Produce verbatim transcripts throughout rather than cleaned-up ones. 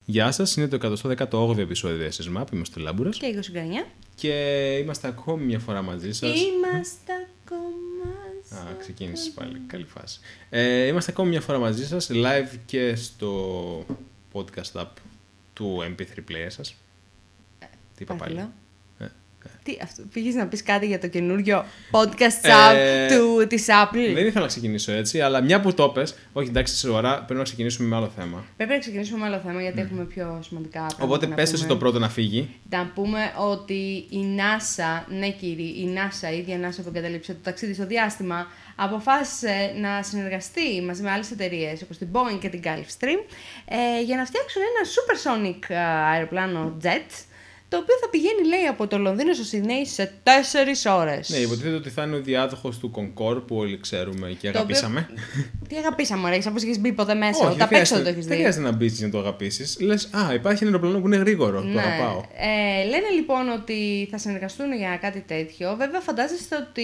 Γεια σας, είναι το εκατόν δεκαοκτώ επεισόδιο της Map, είμαστε ο Λάμπουρας. Και εγώ Σουγκανιά. Και είμαστε ακόμη μια φορά μαζί σας. Είμαστε ακόμα μαζί. Α, ξεκίνησες πάλι, καλή φάση. Ε, είμαστε ακόμη μια φορά μαζί σας, live και στο podcast app του εμ πι θρι player σας. Τι είπα πάλι. Τι, αυτό, πήγες να πεις κάτι για το καινούριο podcast app ε, του, της Apple. Δεν ήθελα να ξεκινήσω έτσι, αλλά μια που το πες, όχι εντάξει, σε ώρα πρέπει να ξεκινήσουμε με άλλο θέμα. Πρέπει να ξεκινήσουμε με άλλο θέμα, γιατί mm. έχουμε πιο σημαντικά πράγματα. Οπότε πες εσύ το πρώτο να φύγει. Να πούμε ότι η NASA, ναι κύριε, η NASA, η ίδια NASA που εγκατέλειψε το ταξίδι στο διάστημα, αποφάσισε να συνεργαστεί μαζί με άλλες εταιρείες, όπως την Boeing και την Gulfstream, ε, για να φτιάξουν ένα supersonic αεροπλάνο jet, το οποίο θα πηγαίνει, λέει, από το Λονδίνο στο Σιδνέι σε τέσσερις ώρες. Ναι, υποτίθεται ότι θα είναι ο διάδοχος του Concorde που όλοι ξέρουμε και αγαπήσαμε. Οποίο... Τι αγαπήσαμε, ωραία, όπως έχεις μπει ποτέ μέσα. Όχι, τα παίξω το έχεις δει. Δεν χρειάζεται να μπεις για να το αγαπήσεις. Λες, α, υπάρχει ένα αεροπλάνο που είναι γρήγορο. Ναι. Το αγαπάω. Ε, λένε λοιπόν ότι θα συνεργαστούν για κάτι τέτοιο. Βέβαια, φαντάζεστε ότι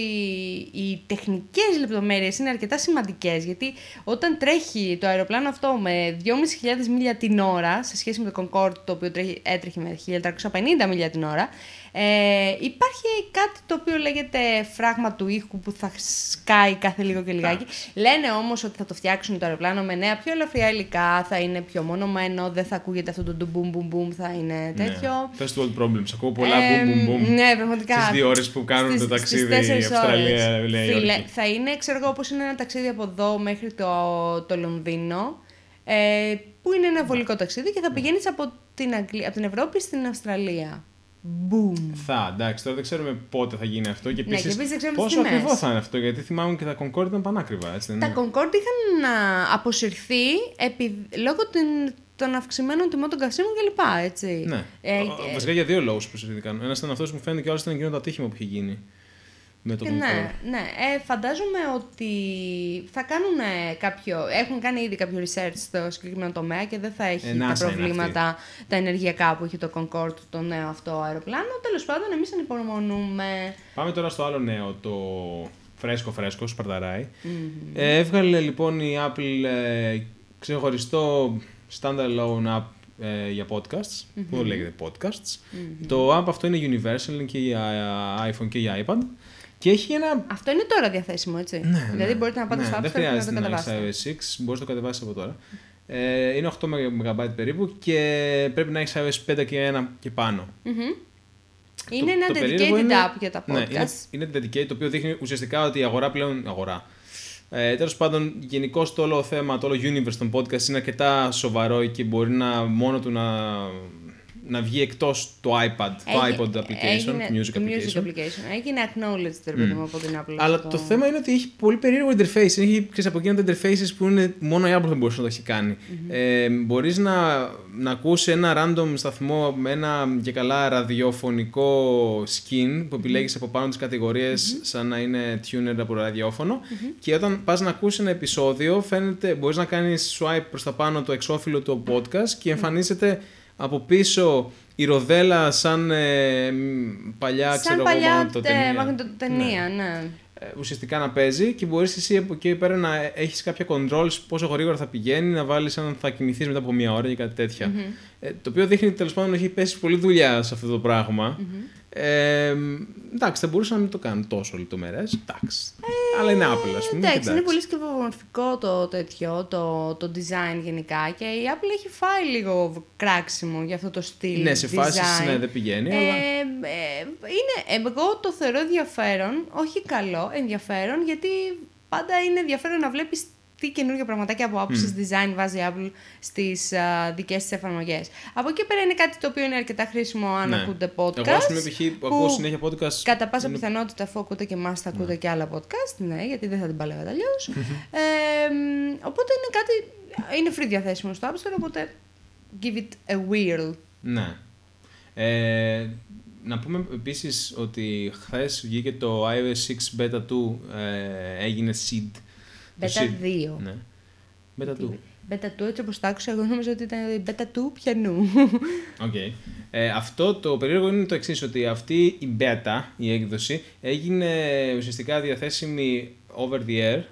οι τεχνικές λεπτομέρειες είναι αρκετά σημαντικές. Γιατί όταν τρέχει το αεροπλάνο αυτό με δυόμισι χιλιάδες μίλια την ώρα, σε σχέση με το Concorde, το οποίο τρέχει, έτρεχε με χίλια τριακόσια πενήντα μίλια την ώρα, ε, υπάρχει κάτι το οποίο λέγεται φράγμα του ήχου που θα σκάει κάθε λίγο και λιγάκι. Λένε όμως ότι θα το φτιάξουν το αεροπλάνο με νέα πιο ελαφριά υλικά, θα είναι πιο μονομένο, δεν θα ακούγεται αυτό το boom boom boom, θα είναι τέτοιο. Ναι. First world problems, ακούω πολλά ε, boom boom boom. Ναι, πραγματικά. Στις δύο ώρες που κάνουν στις, το ταξίδι Αυστραλία, λέει. Φίλε, θα είναι, ξέρω εγώ, όπως είναι ένα ταξίδι από εδώ μέχρι το, το Λονδίνο, ε, που είναι ένα βολικό ταξίδι και θα πηγαίνεις από την, Αγγλία, από την Ευρώπη στην Αυστραλία. Boom. Θα, εντάξει, τώρα δεν ξέρουμε πότε θα γίνει αυτό και επίσης, ναι, και επίσης πόσο ακριβό θα είναι αυτό, γιατί θυμάμαι και τα Concorde ήταν πανάκριβα, έτσι δεν τα είναι? Concorde είχαν α, αποσυρθεί επί, λόγω την, των αυξημένων τιμών των καυσίμων κλπ. Έτσι. Ναι. Ε, Βασικά για δύο λόγους αποσυρθήκαν. Ένας ήταν αυτός που μου φαίνεται και ο άλλος ήταν εκείνο το ατύχημα που είχε γίνει. Με το ναι, ναι. Ε, φαντάζομαι ότι θα κάνουν κάποιο, έχουν κάνει ήδη κάποιο research στο συγκεκριμένο τομέα και δεν θα έχει ε, τα προβλήματα τα ενεργειακά που έχει το Concorde, το νέο αυτό αεροπλάνο. Τέλος πάντων, εμείς ανυπομονούμε. Πάμε τώρα στο άλλο νέο, το φρέσκο φρέσκο, σπαρταράει. Mm-hmm. Ε, έβγαλε λοιπόν η Apple ε, ξεχωριστό standalone app ε, για podcasts, mm-hmm. που λέγεται podcasts. Mm-hmm. Το app αυτό είναι universal, είναι και για iPhone και για iPad. Και έχει ένα... Αυτό είναι τώρα διαθέσιμο, έτσι. Ναι, δηλαδή ναι, μπορείτε να πάτε ναι, στο App Store και να το κατεβάσετε. Δεν χρειάζεται να έχεις άι ο ες έξι, μπορείς να το κατεβάσεις από τώρα. Ε, είναι οκτώ μεγα μπάιτ περίπου και πρέπει να έχεις άι ο ες πέντε και ένα και πάνω. Mm-hmm. Το, είναι ένα dedicated είναι... app για τα podcast. Ναι, είναι, είναι dedicated, το οποίο δείχνει ουσιαστικά ότι η αγορά πλέον... Αγορά. Ε, τέλος πάντων, γενικώς το όλο θέμα, το όλο universe των podcast είναι αρκετά σοβαρό και μπορεί να μόνο του να... να βγει εκτός το iPad, Έγι, το iPod application, έγινε, music, application. music application. Έγινε acknowledged, mm. μου, από την Apple. Αλλά το... το θέμα είναι ότι έχει πολύ περίεργο interface. Έχει, ξέρεις, από εκείνα τα interfaces που είναι, μόνο η Apple θα μπορούσε να το έχει κάνει. Mm-hmm. Ε, μπορείς να, να ακούσει ένα random σταθμό με ένα και καλά ραδιοφωνικό skin που επιλέγεις mm-hmm. από πάνω τις κατηγορίες mm-hmm. σαν να είναι tuner από ραδιόφωνο mm-hmm. και όταν πας να ακούσεις ένα επεισόδιο φαίνεται, μπορείς να κάνεις swipe προς τα πάνω το εξώφυλλο του podcast και εμφανίζεται mm-hmm. από πίσω η ροδέλα σαν ε, παλιά, σαν ξέρω παλιά εγώ, το ταινία. ταινία, ναι. ναι. Ε, ουσιαστικά να παίζει και μπορείς εσύ από εκεί πέρα να έχεις κάποια controls πόσο γρήγορα θα πηγαίνει, να βάλεις αν θα κοιμηθείς μετά από μία ώρα ή κάτι τέτοια. Mm-hmm. Ε, το οποίο δείχνει τέλος πάντων ότι έχει πέσει πολλή δουλειά σε αυτό το πράγμα. Mm-hmm. Ε, εντάξει, θα μπορούσα να μην το κάνω τόσο λεπτομερές. Εντάξει. Ε, αλλά είναι Apple, ας πούμε. Εντάξει, είναι πολύ σκευομορφικό το τέτοιο, το, το design γενικά και η Apple έχει φάει λίγο κράξιμο για αυτό το στυλ. Ναι, σε φάσεις ναι, δεν πηγαίνει. Ε, αλλά... ε, είναι, εγώ το θεωρώ ενδιαφέρον, όχι καλό, ενδιαφέρον, γιατί πάντα είναι ενδιαφέρον να βλέπεις τι καινούργια πραγματάκια από άποψης mm. design βάζει η Apple στις uh, δικές της εφαρμογές. Από εκεί πέρα είναι κάτι το οποίο είναι αρκετά χρήσιμο αν ναι. ακούτε podcast. Εγώ, ας πούμε, π.χ. που ακούω συνέχεια podcast. Κατά πάσα είναι... πιθανότητα, αφού ακούτε και εμάς, θα ακούτε ναι. και άλλα podcast. Ναι, γιατί δεν θα την παλεύετε αλλιώς. ε, οπότε είναι κάτι. Είναι free διαθέσιμο στο App Store, οπότε give it a whirl. Ναι. Ε, να πούμε επίσης ότι χθες βγήκε το iOS έξι Beta δύο, ε, έγινε seed. Beta δύο. Ναι. Beta δύο. Beta δύο, έτσι όπως το άκουσα, εγώ νόμιζα ότι ήταν η Beta δύο πιανού. Okay. Ε, αυτό το περίεργο είναι το εξής, ότι αυτή η Beta, η έκδοση, έγινε ουσιαστικά διαθέσιμη over the air,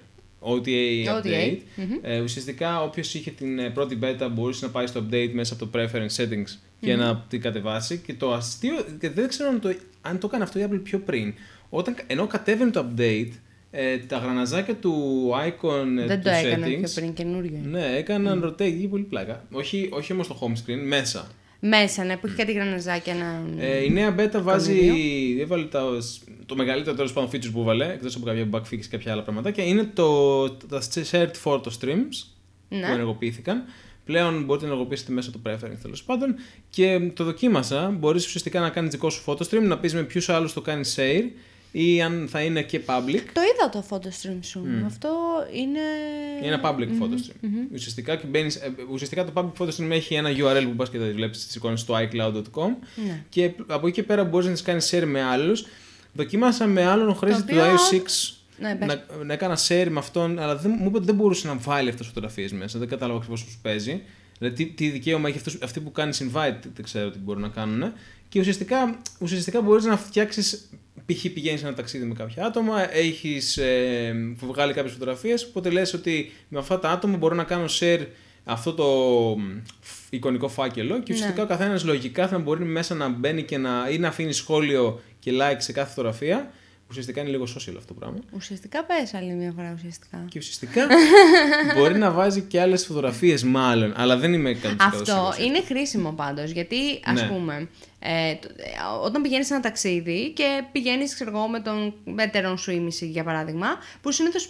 ο τι έι ο τι έι. update. Mm-hmm. Ε, ουσιαστικά όποιος είχε την πρώτη beta μπορούσε να πάει στο update μέσα από το preference settings και mm-hmm. να την κατεβάσει. Και το αστείο, και δεν ξέρω αν το, αν το έκανε αυτό η Apple πιο πριν. Όταν, ενώ κατέβαινε το update, ε, τα γραναζάκια του icon δεν του το settings, έκανε πιο πριν, καινούριο. Ναι, έκαναν mm. rotate, πολύ πλάκα. Όχι, όχι όμως στο home screen, μέσα. Μέσα, ναι, που έχει κάτι γραναζάκια να... Ε, η νέα beta βάζει, έβαλε τα, το μεγαλύτερο τέλος πάντων features που έβαλε, εκτός από κάποια bug fix και κάποια άλλα πραγματάκια, είναι το, τα shared photo streams, ναι. που ενεργοποιήθηκαν. Πλέον μπορείτε να ενεργοποιήσετε μέσα το preference τέλος πάντων και το δοκίμασα. Μπορείς ουσιαστικά να κάνεις δικό σου photo stream, να πεις με ποιους άλλους το κάνεις share ή αν θα είναι και public. Το είδα το photo stream σου. Mm. Αυτό είναι... Είναι ένα public mm-hmm. photo stream. Mm-hmm. Ουσιαστικά, και μπαίνεις, ουσιαστικά το public photo stream έχει ένα γιου αρ ελ που πας και θα βλέπεις τις εικόνες στο άι κλάουντ τελεία κομ mm. και από εκεί και πέρα μπορείς να τις κάνεις share με άλλους. Δοκίμασα με άλλον χρήστη οποίο... του άι ο ες έξι. Ναι, να, να έκανα share με αυτόν, αλλά δεν, μου είπε ότι δεν μπορούσε να βάλει αυτές τις φωτογραφίες μέσα. Δεν κατάλαβα ακριβώς πώς παίζει. Δηλαδή, τι, τι δικαίωμα έχει αυτός, αυτοί που κάνεις invite, δεν ξέρω τι μπορούν να κάνουν. Και ουσιαστικά, ουσιαστικά μπορείς να φτιάξεις. Π.χ. πηγαίνεις σε ένα ταξίδι με κάποια άτομα, έχεις ε, βγάλει κάποιες φωτογραφίες. Οπότε λες ότι με αυτά τα άτομα μπορώ να κάνω share αυτό το εικονικό φάκελο. Και ουσιαστικά ναι. ο καθένας λογικά θα μπορεί μέσα να μπαίνει και να, ή να αφήνει σχόλιο και like σε κάθε φωτογραφία. Ουσιαστικά είναι λίγο social αυτό το πράγμα. Ουσιαστικά πες άλλη μια φορά ουσιαστικά. Και ουσιαστικά μπορεί να βάζει και άλλες φωτογραφίες μάλλον, αλλά δεν είμαι εκατό τοις εκατό αυτό είναι χρήσιμο πάντως, γιατί ας ναι. πούμε, ε, όταν πηγαίνεις σε ένα ταξίδι και πηγαίνεις ξέρω εγώ με τον έτερον σου ήμιση για παράδειγμα, που συνήθως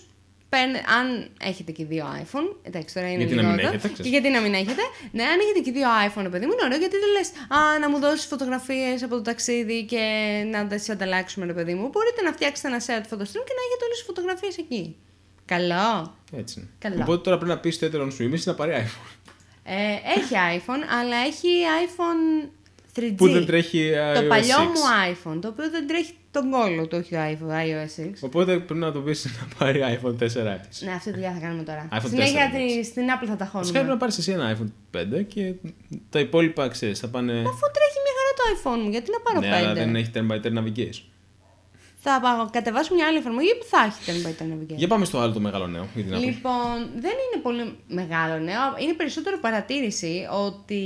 αν έχετε και δύο iPhone, εντάξει τώρα είναι γιατί λιγότερο, να μην έχετε, και γιατί να μην έχετε, ναι, αν έχετε και δύο iPhone, παιδί μου, είναι ωραίο, γιατί δεν λες, α, να μου δώσεις φωτογραφίες από το ταξίδι και να τις ανταλλάξουμε, ρε παιδί μου. Μπορείτε να φτιάξετε ένα shared photo stream και να έχετε όλες τις φωτογραφίες εκεί. Καλό. Έτσι είναι. Καλό. Οπότε τώρα πρέπει να πεις στο έτερον σου ήμιση να πάρει iPhone. Ε, έχει iPhone, αλλά έχει iPhone θρι τζι. Που δεν τρέχει άι ο ες το παλιό έξι. μου iPhone, το οποίο δεν τρέχει τον κόλλο του, όχι το άι ο ες έξι. Οπότε πρέπει να το πεις να πάρει άιφον φορ. Ναι, αυτή τη δουλειά θα κάνουμε τώρα. άιφον Συνέχεια φορ. στην Apple θα τα χώνουμε. Πρέπει να πάρεις εσύ ένα άιφον φάιβ και τα υπόλοιπα ξέρεις θα πάνε. Αφού τρέχει μια χαρά το iPhone μου, γιατί να πάρω ναι, πέντε. αλλά δεν έχει turn by turn navigation. Θα κατεβάσω μια άλλη εφαρμογή που θα έχει turn by turn navigation. Για πάμε στο άλλο το μεγάλο νέο. Λοιπόν, δεν είναι πολύ μεγάλο νέο. Είναι περισσότερο παρατήρηση ότι.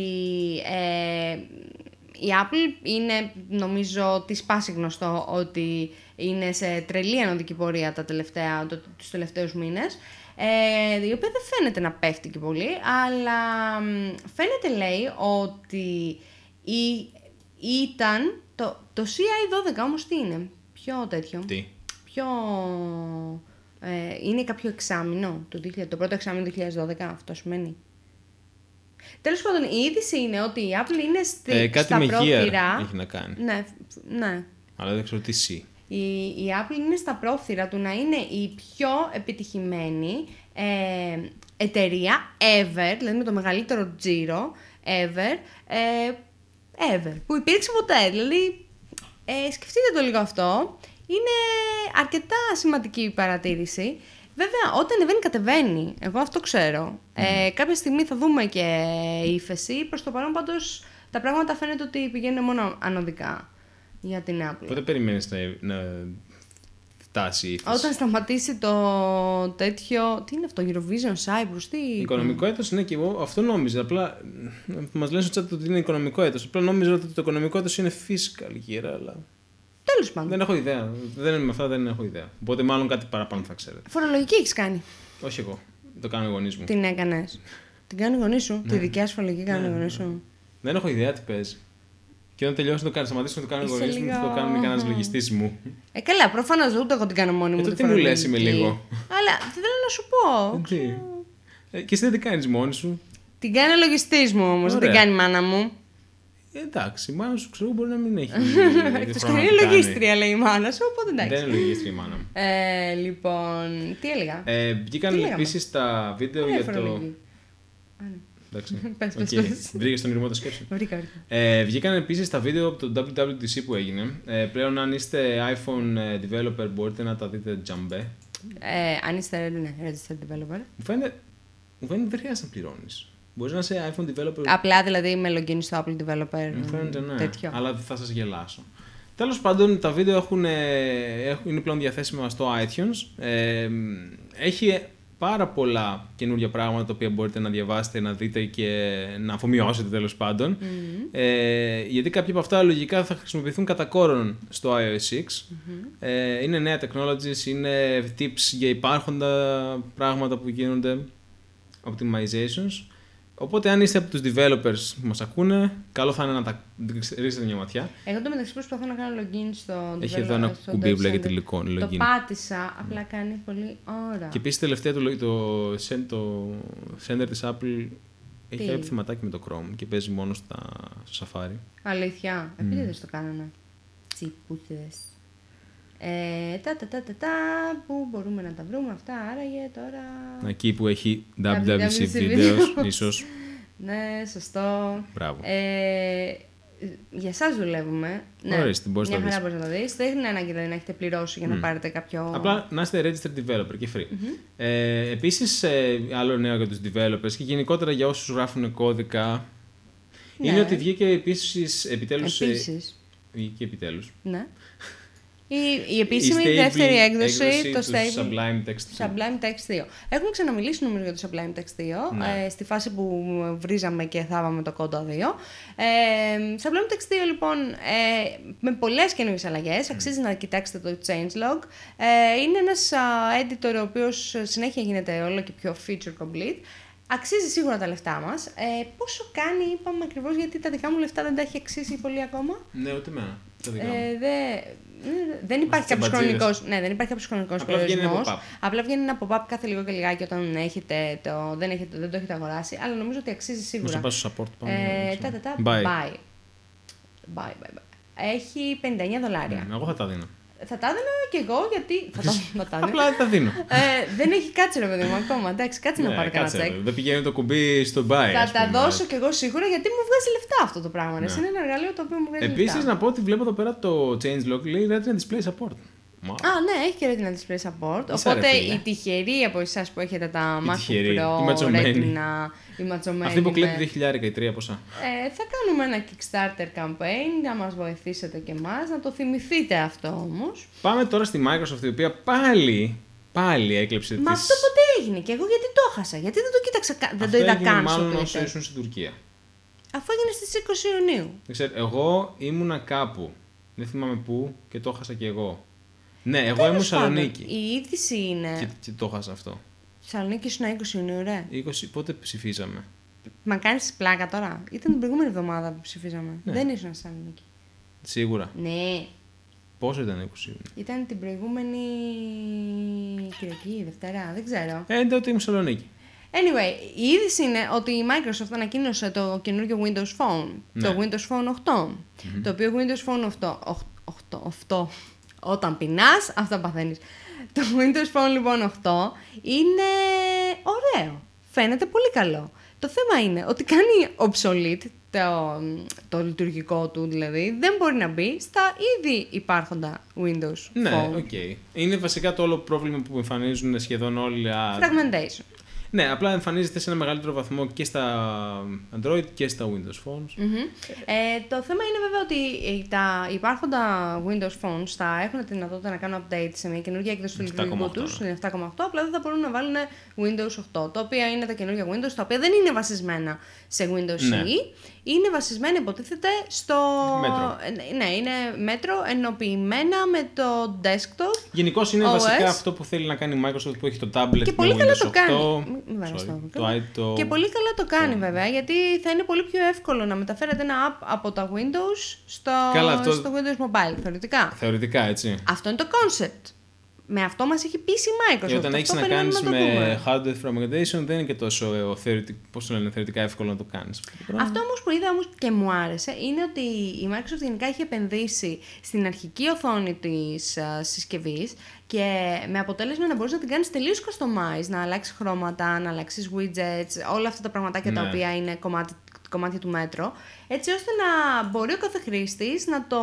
Ε, η Apple είναι, νομίζω, της πάση γνωστό ότι είναι σε τρελή ανωδική πορεία τα τελευταία, το, τους τελευταίους μήνες, ε, η οποία δεν φαίνεται να πέφτει και πολύ, αλλά φαίνεται, λέει, ότι η, ήταν το, το σι άι δώδεκα, όμως τι είναι, ποιο τέτοιο, τι? Ποιο, ε, είναι κάποιο εξάμηνο, το, το πρώτο εξάμηνο του δύο χιλιάδες δώδεκα, αυτό σημαίνει. Τέλος πάντων, η είδηση είναι ότι η Apple είναι στη, ε, κάτι στα με πρόθυρα. Έχει να κάνει. Ναι, ναι. Αλλά δεν ξέρω τι C. Η, η Apple είναι στα πρόθυρα του να είναι η πιο επιτυχημένη ε, εταιρεία ever, δηλαδή με το μεγαλύτερο τζίρο ever, ε, ever, που υπήρξε ποτέ. Δηλαδή, ε, σκεφτείτε το λίγο αυτό. Είναι αρκετά σημαντική η παρατήρηση. Βέβαια, όταν ανεβαίνει, κατεβαίνει. Εγώ αυτό ξέρω. Mm. Ε, κάποια στιγμή θα δούμε και ύφεση. Προς το παρόν, πάντως, τα πράγματα φαίνεται ότι πηγαίνουν μόνο ανωδικά για την Apple. Πότε περιμένεις να, να φτάσει η ύφεση? Όταν σταματήσει το τέτοιο. Τι είναι αυτό, Eurovision, Cyprus, τι. Οικονομικό έτος, ναι, και εγώ αυτό νόμιζα. Απλά μας λένε στο chat ότι είναι οικονομικό έτος. Απλά νόμιζα ότι το οικονομικό έτος είναι fiscal year, αλλά. Τέλος πάντων. Δεν έχω ιδέα. Δεν, με αυτά δεν έχω ιδέα. Οπότε μάλλον κάτι παραπάνω θα ξέρετε. Φορολογική έχεις κάνει? Όχι εγώ. Το κάνω οι γονείς μου. Την έκανες? Την κάνει οι γονείς σου? Τη δικιά σου φορολογική κάνει οι γονείς σου? Δεν έχω ιδέα τι παίζει. Και όταν τελειώσει να το κάνει, σταματήσει να το κάνουν οι γονείς μου, θα το κάνουν κανένα λογιστής μου. Ε, καλά, προφανώς ούτε εγώ την κάνω μόνη μου. Ε, τι μου λες, είμαι λίγο. Αλλά θέλω να σου πω. Ε, και εσύ δεν την κάνεις μόνη σου. Την κάνει ο λογιστής μου όμως, δεν την κάνει η μάνα μου. Ε, εντάξει, η μάνα σου ξέρω μπορεί να μην έχει. Εκτός και είναι λογίστρια, λέει η μάνα σου, οπότε εντάξει. Δεν είναι λογίστρια η μάνα μου. Ε, λοιπόν, τι έλεγα. Ε, βγήκαν επίσης τα βίντεο για το. Εντάξει. Πες, πες, πες. Βρήκες τον ηρμό το σκέψη. Βρήκα, βρήκα. Ε, βγήκαν επίσης τα βίντεο από το ντάμπλιου ντάμπλιου ντι σι που έγινε. Ε, πλέον αν είστε iPhone developer μπορείτε να τα δείτε τζαμπέ. Ε, αν είστε ναι, registered developer. Μου φαίνεται, μου φαίνεται δεν χρειάζεται να πληρώνεις. Μπορείς να είσαι iPhone developer. Απλά δηλαδή με login στο Apple Developer. Μου φαίνεται ναι, τέτοιο. αλλά θα σας γελάσω. Τέλος πάντων, τα βίντεο έχουν, έχουν, είναι πλέον διαθέσιμα στο iTunes. Ε, έχει πάρα πολλά καινούργια πράγματα τα οποία μπορείτε να διαβάσετε, να δείτε και να αφομοιώσετε τέλος πάντων. Mm-hmm. Ε, γιατί κάποια από αυτά λογικά θα χρησιμοποιηθούν κατά κόρον στο άι Ο Ες έξι. Mm-hmm. Ε, είναι νέα technologies, είναι tips για υπάρχοντα πράγματα που γίνονται, optimizations. Οπότε, αν είστε από τους developers που μας ακούνε, καλό θα είναι να τα ρίξετε μια ματιά. Εγώ το μεταξύ προσπαθώ να κάνω login στο. Έχει εδώ ένα κουμπί που λέγεται login. Το πάτησα, απλά κάνει πολύ ώρα. Και επίσης τελευταία το, το, το Sender της Apple έχει κάποια θεματάκι με το Chrome και παίζει μόνο στα, στο Safari. Αλήθεια. Mm. Επειδή δεν το κάνανε. Τσιπούθες. Ε, τα, τα, τα, τα, τα, που μπορούμε να τα βρούμε αυτά, άραγε τώρα... Εκεί που έχει ντάμπλιου ντάμπλιου ι σι Videos, ίσως. Ναι, σωστό. Μπράβο. Ε, για εσάς δουλεύουμε. Ορίστε, μπορείς μια να χαρά μπορείς να το δεις. Δεν είναι ανάγκη δηλαδή, να έχετε πληρώσει για να mm. πάρετε κάποιο... Απλά να είστε registered developer και free. Mm-hmm. Ε, επίσης, ε, άλλο νέο για τους developers και γενικότερα για όσους γράφουν κώδικα, ναι. είναι ότι βγήκε επίσης επιτέλους... Επίσης. Βγήκε επιτέλους. Ναι. Η, η επίσημη η δεύτερη έκδοση, έκδοση το stable, Sublime Text Sublime Text δύο. Έχουμε ξαναμιλήσει νομίζω για το Sublime Text δύο, ναι. ε, στη φάση που βρίζαμε και θάβαμε το Coda δύο. Ε, Sublime Text δύο λοιπόν, ε, με πολλές καινούργιες αλλαγές, mm. αξίζει να κοιτάξετε το changelog. Ε, είναι ένας uh, editor ο οποίος συνέχεια γίνεται όλο και πιο feature complete. Αξίζει σίγουρα τα λεφτά μας. Ε, πόσο κάνει, είπαμε ακριβώς, γιατί τα δικά μου λεφτά δεν τα έχει αξίσει πολύ ακόμα. Ναι, ούτε εμένα. Ε, δε, δεν υπάρχει κάποιος χρονικός, ναι, δεν υπάρχει κάποιος χρονικός περιορισμός. Απλά βγαίνει ένα pop-up κάθε λίγο και λιγάκι όταν έχετε το, δεν, έχετε, δεν το έχετε αγοράσει. Αλλά νομίζω ότι αξίζει σίγουρα. Να πάω στο support πάνω. Ε, τα, τα, τα, bye. Bye. Bye, bye, bye. Έχει πενήντα εννιά δολάρια. Mm, εγώ θα τα δίνω. Θα τα δίνω και εγώ γιατί. Θα τα, θα τα Απλά τα δίνω. Ε, δεν έχει κάτσει ρε παιδί μου ακόμα. Εντάξει, κάτσε να πάρει κανένα τσεκ. Δεν πηγαίνει το κουμπί στο buy. Θα τα δώσω κι εγώ σίγουρα γιατί μου βγάζει λεφτά αυτό το πράγμα. Ναι. Είναι ένα εργαλείο το οποίο μου βγάζει Επίσης, λεφτά. Επίσης, να πω ότι βλέπω εδώ πέρα το changelog λέει Retina Display Support. Wow. Α, ναι, έχει και Retina Display Support. Isa, οπότε οι τυχεροί από εσάς που έχετε τα MacBook Pro, Retina, η ματσωμένη. Αυτή που κλέβει δύο χιλιάδες ή τρία ποσά. Ε, θα κάνουμε ένα Kickstarter campaign για να μας βοηθήσετε και εμάς, να το θυμηθείτε αυτό όμως. Πάμε τώρα στη Microsoft, η οποία πάλι, πάλι έκλεψε τις... Μα αυτό ποτέ έγινε και εγώ γιατί το έχασα, γιατί δεν το κοίταξα, δεν αυτό το είδα καν στο μάλλον όσο ήσουν στην Τουρκία. Αφού έγινε στις είκοσι Ιουνίου. Δεν ξέρω, εγώ ήμουνα κάπου, δεν θυμάμαι πού και το έχασα κι εγώ. Ναι, εγώ ήμουν Σαλονίκη. Η είδηση είναι. Και, και το χάσα αυτό. Σαλονίκη ήσουν είκοσι Ιουνίου, ρε. είκοσι, πότε ψηφίζαμε. Μα κάνεις πλάκα τώρα. Ήταν την προηγούμενη εβδομάδα που ψηφίζαμε. Ναι. Δεν ήσουν στη Σαλονίκη. Σίγουρα. Ναι. Πόσο ήταν είκοσι Ιουνίου. Ήταν την προηγούμενη Κυριακή, Δευτέρα, δεν ξέρω. Ε, τότε ήμουν Σαλονίκη. Anyway, η είδηση είναι ότι η Microsoft ανακοίνωσε το καινούργιο Windows Phone. Ναι. Το Windows Phone οκτώ. Mm-hmm. Το οποίο Windows Phone οκτώ. οκτώ Όταν πεινάς, αυτό παθαίνεις. Το Windows Phone λοιπόν οκτώ είναι ωραίο. Φαίνεται πολύ καλό. Το θέμα είναι ότι κάνει obsolete το, το λειτουργικό του, δηλαδή δεν μπορεί να μπει στα ήδη υπάρχοντα Windows ναι, Phone. Ναι, οκ. Okay. Είναι βασικά το όλο πρόβλημα που εμφανίζουν σχεδόν όλοι. Fragmentation. Ναι, απλά εμφανίζεται σε ένα μεγαλύτερο βαθμό και στα Android και στα Windows Phones. Mm-hmm. Ε, το θέμα είναι βέβαια ότι τα υπάρχοντα Windows Phones θα έχουν τη δυνατότητα να κάνουν update σε μια καινούργια έκδοση του λειτουργικού τους, στην επτά κόμμα οκτώ, απλά δεν θα μπορούν να βάλουν Windows οκτώ, τα οποία είναι τα καινούργια Windows, τα οποία δεν είναι βασισμένα σε Windows ναι. σι ι, είναι βασισμένα υποτίθεται στο... μέτρο. Ναι, είναι μέτρο ενοποιημένα με το desktop. Γενικώς είναι ο ες. Βασικά αυτό που θέλει να κάνει η Microsoft που έχει το tablet και με πολύ Windows καλά το οκτώ. Κάνει. Sorry, το, το... Και πολύ καλά το κάνει βέβαια, γιατί θα είναι πολύ πιο εύκολο να μεταφέρετε ένα app από τα Windows στο, καλά, αυτό... στο Windows Mobile, θεωρητικά. Θεωρητικά, έτσι. Αυτό είναι το concept. Με αυτό μας έχει πείσει η Microsoft. Και όταν έχεις να κάνεις να με hardware fragmentation δεν είναι και τόσο θεωρητικά, πώς το λένε, θεωρητικά εύκολο να το κάνεις. Αυτό όμως που είδα όμως και μου άρεσε είναι ότι η Microsoft γενικά έχει επενδύσει στην αρχική οθόνη της uh, συσκευής και με αποτέλεσμα να μπορείς να την κάνεις τελείως customize, να αλλάξεις χρώματα, να αλλάξεις widgets, όλα αυτά τα πραγματάκια ναι. τα οποία είναι κομμάτι, κομμάτια του μέτρο, έτσι ώστε να μπορεί ο κάθε χρήστης να το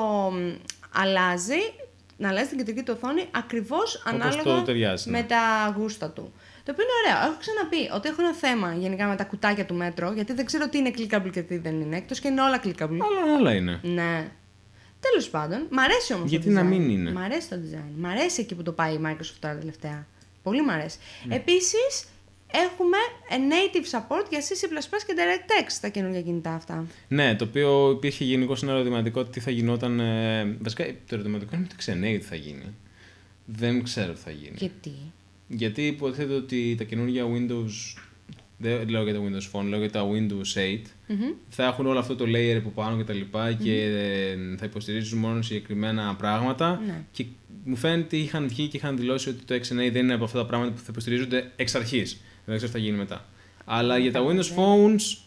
αλλάζει, να αλλάζει την κεντρική του οθόνη ακριβώς ανάλογα ταιριάζει, ναι. με τα γούστα του. Το οποίο είναι ωραίο. Έχω ξαναπεί ότι έχω ένα θέμα γενικά με τα κουτάκια του μέτρο, γιατί δεν ξέρω τι είναι clickable και τι δεν είναι, εκτός και είναι όλα clickable. Όλα, όλα είναι. Ναι. Τέλος πάντων, μ' αρέσει όμως γιατί το design. Γιατί να μην είναι. Μ' αρέσει το design. Μ' αρέσει εκεί που το πάει η Microsoft τώρα τελευταία. Πολύ μου αρέσει. Mm. Επίσης, έχουμε native support για σι σι πλας πλας και DirectX στα καινούργια κινητά αυτά. Ναι, το οποίο υπήρχε γενικώς ένα ερωτηματικό τι θα γινόταν. Ε, βασικά, το ερωτηματικό είναι ότι ξενέει τι θα γίνει. Δεν ξέρω τι θα γίνει. Γιατί? Γιατί υποτίθεται ότι τα καινούργια Windows. Δεν λέω για τα Windows Phone, λέω για τα Windows οκτώ. Mm-hmm. Θα έχουν όλο αυτό το layer από πάνω και τα λοιπά mm-hmm. και θα υποστηρίζουν μόνο συγκεκριμένα πράγματα. Mm-hmm. Και μου φαίνεται ότι είχαν βγει και είχαν δηλώσει ότι το εξ εν έι δεν είναι από αυτά τα πράγματα που θα υποστηρίζονται εξ αρχής. Δεν ξέρω τι θα γίνει μετά. Αλλά mm-hmm. για τα Windows yeah. Phones,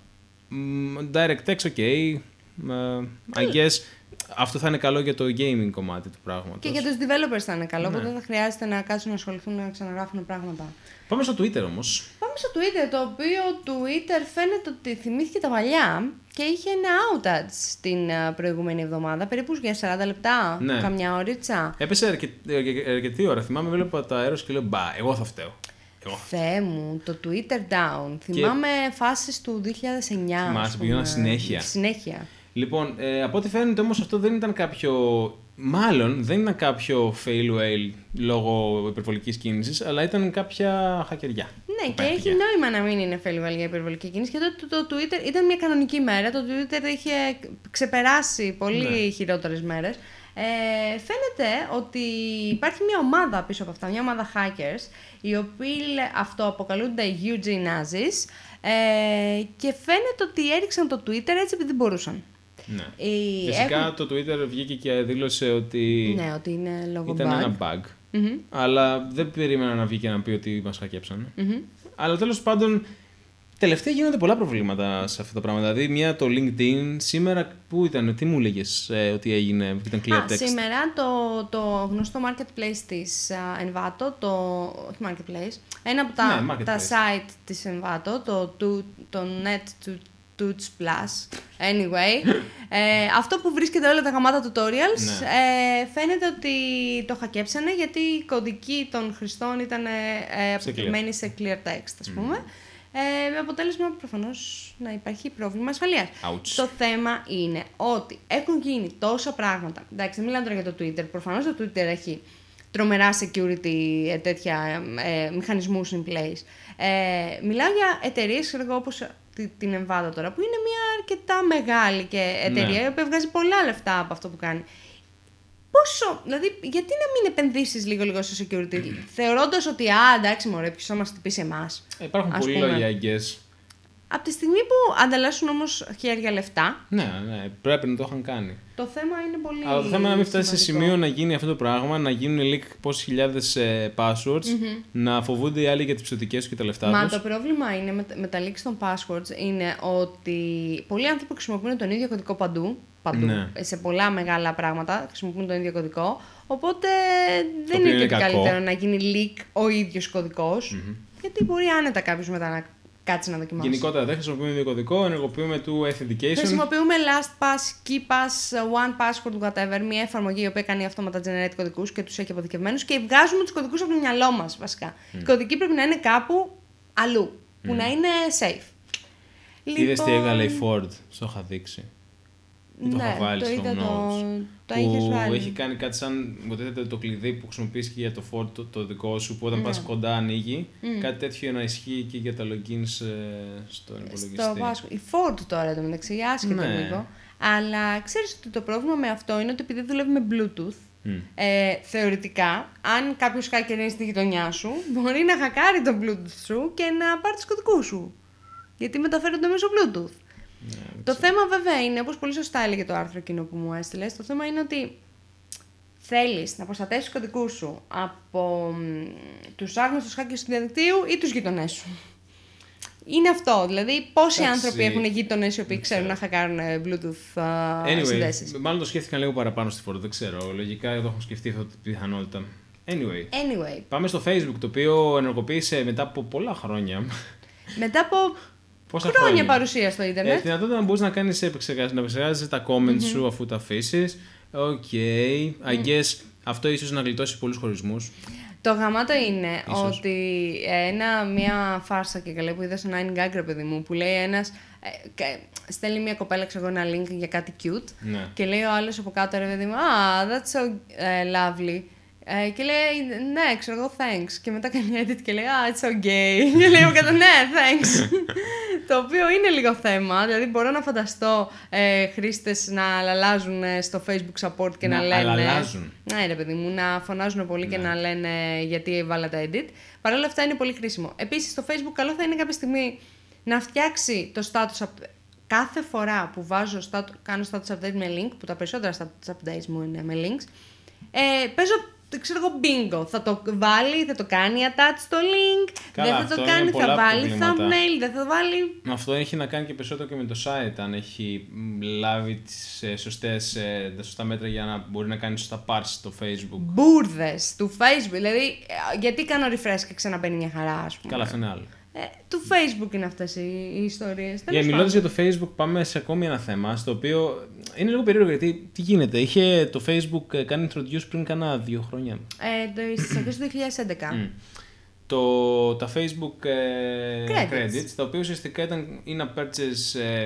DirectX, ok. Uh, I guess αυτό θα είναι καλό για το gaming κομμάτι του πράγματος. Και για τους developers θα είναι καλό, ναι. Οπότε δεν θα χρειάζεται να κάτσουν να ασχοληθούν να ξαναγράφουν πράγματα. Πάμε στο Twitter όμως. Πάμε στο Twitter, το οποίο Twitter φαίνεται ότι θυμήθηκε τα παλιά και είχε ένα outage την προηγούμενη εβδομάδα, περίπου για σαράντα λεπτά, ναι. Καμιά ώριτσα. Έπεσε αρκετή, αρκετή ώρα. Θυμάμαι, βλέπω τα αέρος και λέω μπα, εγώ θα φταίω. Εγώ. Θεέ μου, το Twitter down. Και... Θυμάμαι φάσεις του δύο χιλιάδες εννιά. Θυμάσαι, πήγαινα συνέχεια. Συνέχεια. Λοιπόν, ε, από ό,τι φαίνεται όμως αυτό δεν ήταν κάποιο. Μάλλον δεν ήταν κάποιο fail whale λόγω υπερβολικής κίνησης, αλλά ήταν κάποια χακεριά. Ναι, και έχει νόημα να μην είναι fail whale για υπερβολική κίνηση. Και τότε το Twitter ήταν μια κανονική μέρα. Το Twitter είχε ξεπεράσει πολύ ναι. χειρότερες μέρες. Ε, φαίνεται ότι υπάρχει μια ομάδα πίσω από αυτά, μια ομάδα hackers, οι οποίοι αυτοαποκαλούνται Eugene Nazis ε, και φαίνεται ότι έριξαν το Twitter έτσι επειδή μπορούσαν. Ναι. Η... Φυσικά έχουν... το Twitter βγήκε και δήλωσε ότι, ναι, ότι είναι λόγω ήταν bug. ένα bug. Mm-hmm. Αλλά δεν περίμενα να βγει και να πει ότι μας χακέψανε. Mm-hmm. Αλλά τέλος πάντων, τελευταία γίνονται πολλά προβλήματα σε αυτά τα πράγματα. Δηλαδή, μία το LinkedIn, σήμερα πού ήταν, τι μου έλεγες ε, ότι έγινε, ήταν clear text. Α, σήμερα το, το γνωστό marketplace της uh, Envato, το, όχι marketplace, ένα από τα, ναι, τα site της Envato, το, το, το net to Tuts Plus, anyway, ε, αυτό που βρίσκεται όλα τα γαμάτα tutorials, ναι. ε, φαίνεται ότι το χακέψανε γιατί η κωδική των χρηστών ήταν ε, αποθηκευμένη σε clear text, ας πούμε. Mm. Ε, με αποτέλεσμα προφανώς να υπάρχει πρόβλημα ασφαλείας. Ouch. Το θέμα είναι ότι έχουν γίνει τόσα πράγματα. Εντάξει, δεν μιλάμε τώρα για το Twitter. Προφανώς το Twitter έχει τρομερά security, ε, τέτοια ε, μηχανισμούς in place. Ε, μιλάω για εταιρείες όπως την Envato τώρα, που είναι μια αρκετά μεγάλη και εταιρεία, ναι. η οποία βγάζει πολλά λεφτά από αυτό που κάνει. Πόσο, δηλαδή, γιατί να μην επενδύσεις λίγο-λίγο στο security, mm. θεωρώντας ότι, α, εντάξει, μωρέ, ποιος θα μας χτυπήσει εμάς. Ε, υπάρχουν πολλοί λόγοι, I guess. Από τη στιγμή που ανταλλάσσουν όμως χέρια λεφτά. Ναι, ναι, πρέπει να το είχαν κάνει. Το θέμα είναι πολύ. Αλλά το θέμα είναι να μην φτάσει σε σημείο να γίνει αυτό το πράγμα, να γίνουν leak πόσες χιλιάδες ε, passwords, mm-hmm. να φοβούνται οι άλλοι για τις ψωτικές και τα λεφτά τους. Μα το πρόβλημα είναι με, με τα leaks των passwords είναι ότι πολλοί άνθρωποι χρησιμοποιούν τον ίδιο κωδικό παντού. Παντού. Ναι. Σε πολλά μεγάλα πράγματα χρησιμοποιούν τον ίδιο κωδικό. Οπότε το δεν είναι και καλύτερο να γίνει leak ο ίδιος κωδικός. Mm-hmm. Γιατί μπορεί άνετα κάποιος μετά να κάτσει να δοκιμάσει. Γενικότερα δεν χρησιμοποιούμε ίδιο κωδικό, ενεργοποιούμε του authentication. Χρησιμοποιούμε LastPass, KeePass, OnePassword, whatever, μια εφαρμογή η οποία κάνει αυτόματα generate κωδικούς και τους έχει αποθηκευμένους και βγάζουμε τους κωδικούς από το μυαλό μας βασικά. Mm. Οι κωδικοί πρέπει να είναι κάπου αλλού, που mm. να είναι safe. Λοιπόν... Είδες τι έβγαλε η Ford, στο είχα δείξει. Ναι, το είχα βάλει το στο είδα Notes. Το, το που βάλει. Έχει κάνει κάτι σαν υποτίθεται το κλειδί που χρησιμοποιείς και για το Ford το, το δικό σου, που όταν ναι. πας κοντά ανοίγει. Mm. Κάτι τέτοιο να ισχύει και για τα logins ε, στον υπολογιστή. Στο Βάσκο. Η Ford τώρα εδώ μεταξύ, άσχετο ναι. λίγο. Αλλά ξέρεις ότι το πρόβλημα με αυτό είναι ότι επειδή δουλεύει με Bluetooth, mm. ε, θεωρητικά, αν κάποιος hacker είναι στη γειτονιά σου, μπορεί να χακάρει το Bluetooth σου και να πάρει τους κωδικούς σου. Γιατί μεταφέρονται μέσω Bluetooth. Yeah, το θέμα βέβαια είναι, όπως πολύ σωστά έλεγε το άρθρο εκείνο που μου έστειλες, το θέμα είναι ότι θέλεις να προστατεύσεις τους κωδικούς σου από τους άγνωστους hackers του διαδικτύου ή τους γειτονές σου. Είναι αυτό, δηλαδή πόσοι Άξι... άνθρωποι έχουν γείτονες οι οποίοι ξέρουν να χακάρουν Bluetooth uh, anyway, συνδέσεις. Μάλλον το σκέφτηκαν λίγο παραπάνω στη Ford, δεν ξέρω, λογικά εδώ έχω σκεφτεί αυτή την πιθανότητα. Anyway, anyway, πάμε στο Facebook, το οποίο ενεργοποίησε μετά από πολλά χρόνια. Μετά από Πόσα χρόνια, χρόνια παρουσία στο ίντερνετ. Ε, δυνατότητα να μπορείς να κάνεις επεξεργάσεις, να επεξεργάζεσαι τα comments mm-hmm. σου αφού τα αφήσεις. Οκ, okay. I mm. guess αυτό ίσως να γλιτώσει πολλούς χωρισμούς. Το γαμάτο είναι ίσως. ότι ένα, μια φάρσα και καλή που είδα στο nine gag, ρε παιδί μου, που λέει ένας, ε, στέλνει μια κοπέλα ξέρω ένα link για κάτι cute, ναι. και λέει ο άλλος από κάτω, ρε παιδί μου, ah, that's so uh, lovely. Ε, και λέει, ναι, ξέρω εγώ, thanks. Και μετά κάνει edit και λέει, ah, it's okay. Και λέω κατά, ναι, thanks. Το οποίο είναι λίγο θέμα. Δηλαδή, μπορώ να φανταστώ ε, χρήστες να αλλάζουν στο Facebook support και να, να λένε. Να αλλάζουν. Ναι, ρε παιδί μου, να φωνάζουν πολύ ναι. και να λένε γιατί βάλατε edit. Παρ' όλα αυτά είναι πολύ χρήσιμο. Επίσης, στο Facebook, καλό θα είναι κάποια στιγμή να φτιάξει το status update. Κάθε φορά που βάζω, κάνω status update με link, που τα περισσότερα status updates μου είναι με links, ε, παίζω. Ξέρω εγώ, bingo. Θα το βάλει, θα το κάνει attach στο link. Καλά, δεν θα το κάνει, θα βάλει προβλήματα. Thumbnail, δεν θα βάλει. Αυτό έχει να κάνει και περισσότερο και με το site. Αν έχει λάβει τις ε, σωστές, ε, τα σωστά μέτρα για να μπορεί να κάνει σωστά parse στο Facebook. Μπούρδες του Facebook. Δηλαδή, γιατί κάνω refresh και ξαναμπαίνει μια χαρά, ας πούμε. Καλά, αυτό είναι άλλο. Ε, του Facebook είναι αυτές οι, οι ιστορίες. Για μιλώντας για το Facebook, πάμε σε ακόμη ένα θέμα, στο οποίο είναι λίγο περίεργο, γιατί τι γίνεται, είχε το Facebook κάνει introduce πριν κάνα δύο χρόνια. Ε, στις αρχές του δύο χιλιάδες έντεκα. Mm. Το, τα Facebook ε, credits. credits, τα οποία ουσιαστικά ήταν ή να purchase ε,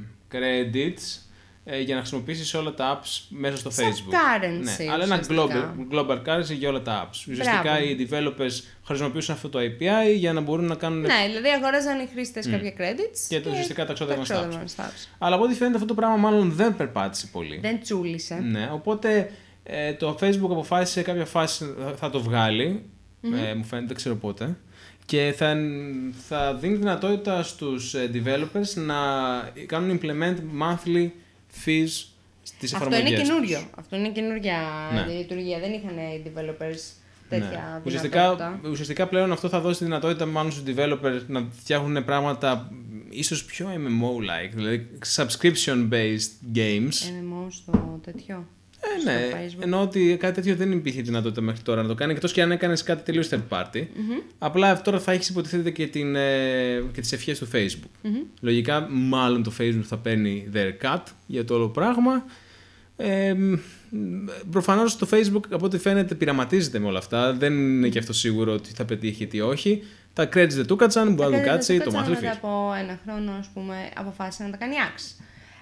credits ε, για να χρησιμοποιήσεις όλα τα apps μέσα στο Σαν Facebook. Currency, ναι, αλλά ένα global, global currency για όλα τα apps. Ουσιαστικά Μπράβο. Οι developers χρησιμοποιούσαν αυτό το έι πι άι για να μπορούν να κάνουν. Ναι, δηλαδή αγόραζαν οι χρήστες mm. κάποια credits. Και, και ουσιαστικά τα ξόδευαν στα apps. Αλλά από ό,τι φαίνεται αυτό το πράγμα μάλλον δεν περπάτησε πολύ. Δεν τσούλησε. Ναι, οπότε ε, το Facebook αποφάσισε σε κάποια φάση θα το βγάλει. Mm-hmm. Ε, μου φαίνεται, δεν ξέρω πότε. Και θα, θα δίνει δυνατότητα στους developers να κάνουν implement monthly fees στις εφαρμογές. Αυτό είναι καινούριο. Αυτό είναι καινούρια ναι. λειτουργία. Δεν είχαν οι developers τέτοια ναι. ουσιαστικά, ουσιαστικά πλέον αυτό θα δώσει τη δυνατότητα μάλλον στους developers να φτιάχνουν πράγματα ίσως πιο εμ εμ ο-like, δηλαδή subscription-based games. εμ εμ ο στο τέτοιο. Ε, ναι, ενώ ότι κάτι τέτοιο δεν υπήρχε δυνατότητα μέχρι τώρα να το κάνει, εκτός και αν έκανες κάτι τελείως third party. Mm-hmm. Απλά τώρα θα έχεις υποτιθέται και, την, ε, και τις ευχές του Facebook. Mm-hmm. Λογικά, μάλλον το Facebook θα παίρνει their cut για το όλο πράγμα. Ε, προφανώς το Facebook, από ό,τι φαίνεται, πειραματίζεται με όλα αυτά. Δεν είναι και αυτό σίγουρο ότι θα πετύχει ή όχι. Τα credits δεν του κάτσαν, μπορεί να του κάτσει το monthly fee. Μετά από ένα χρόνο, ας πούμε, αποφάσισε να τα κάνει axe.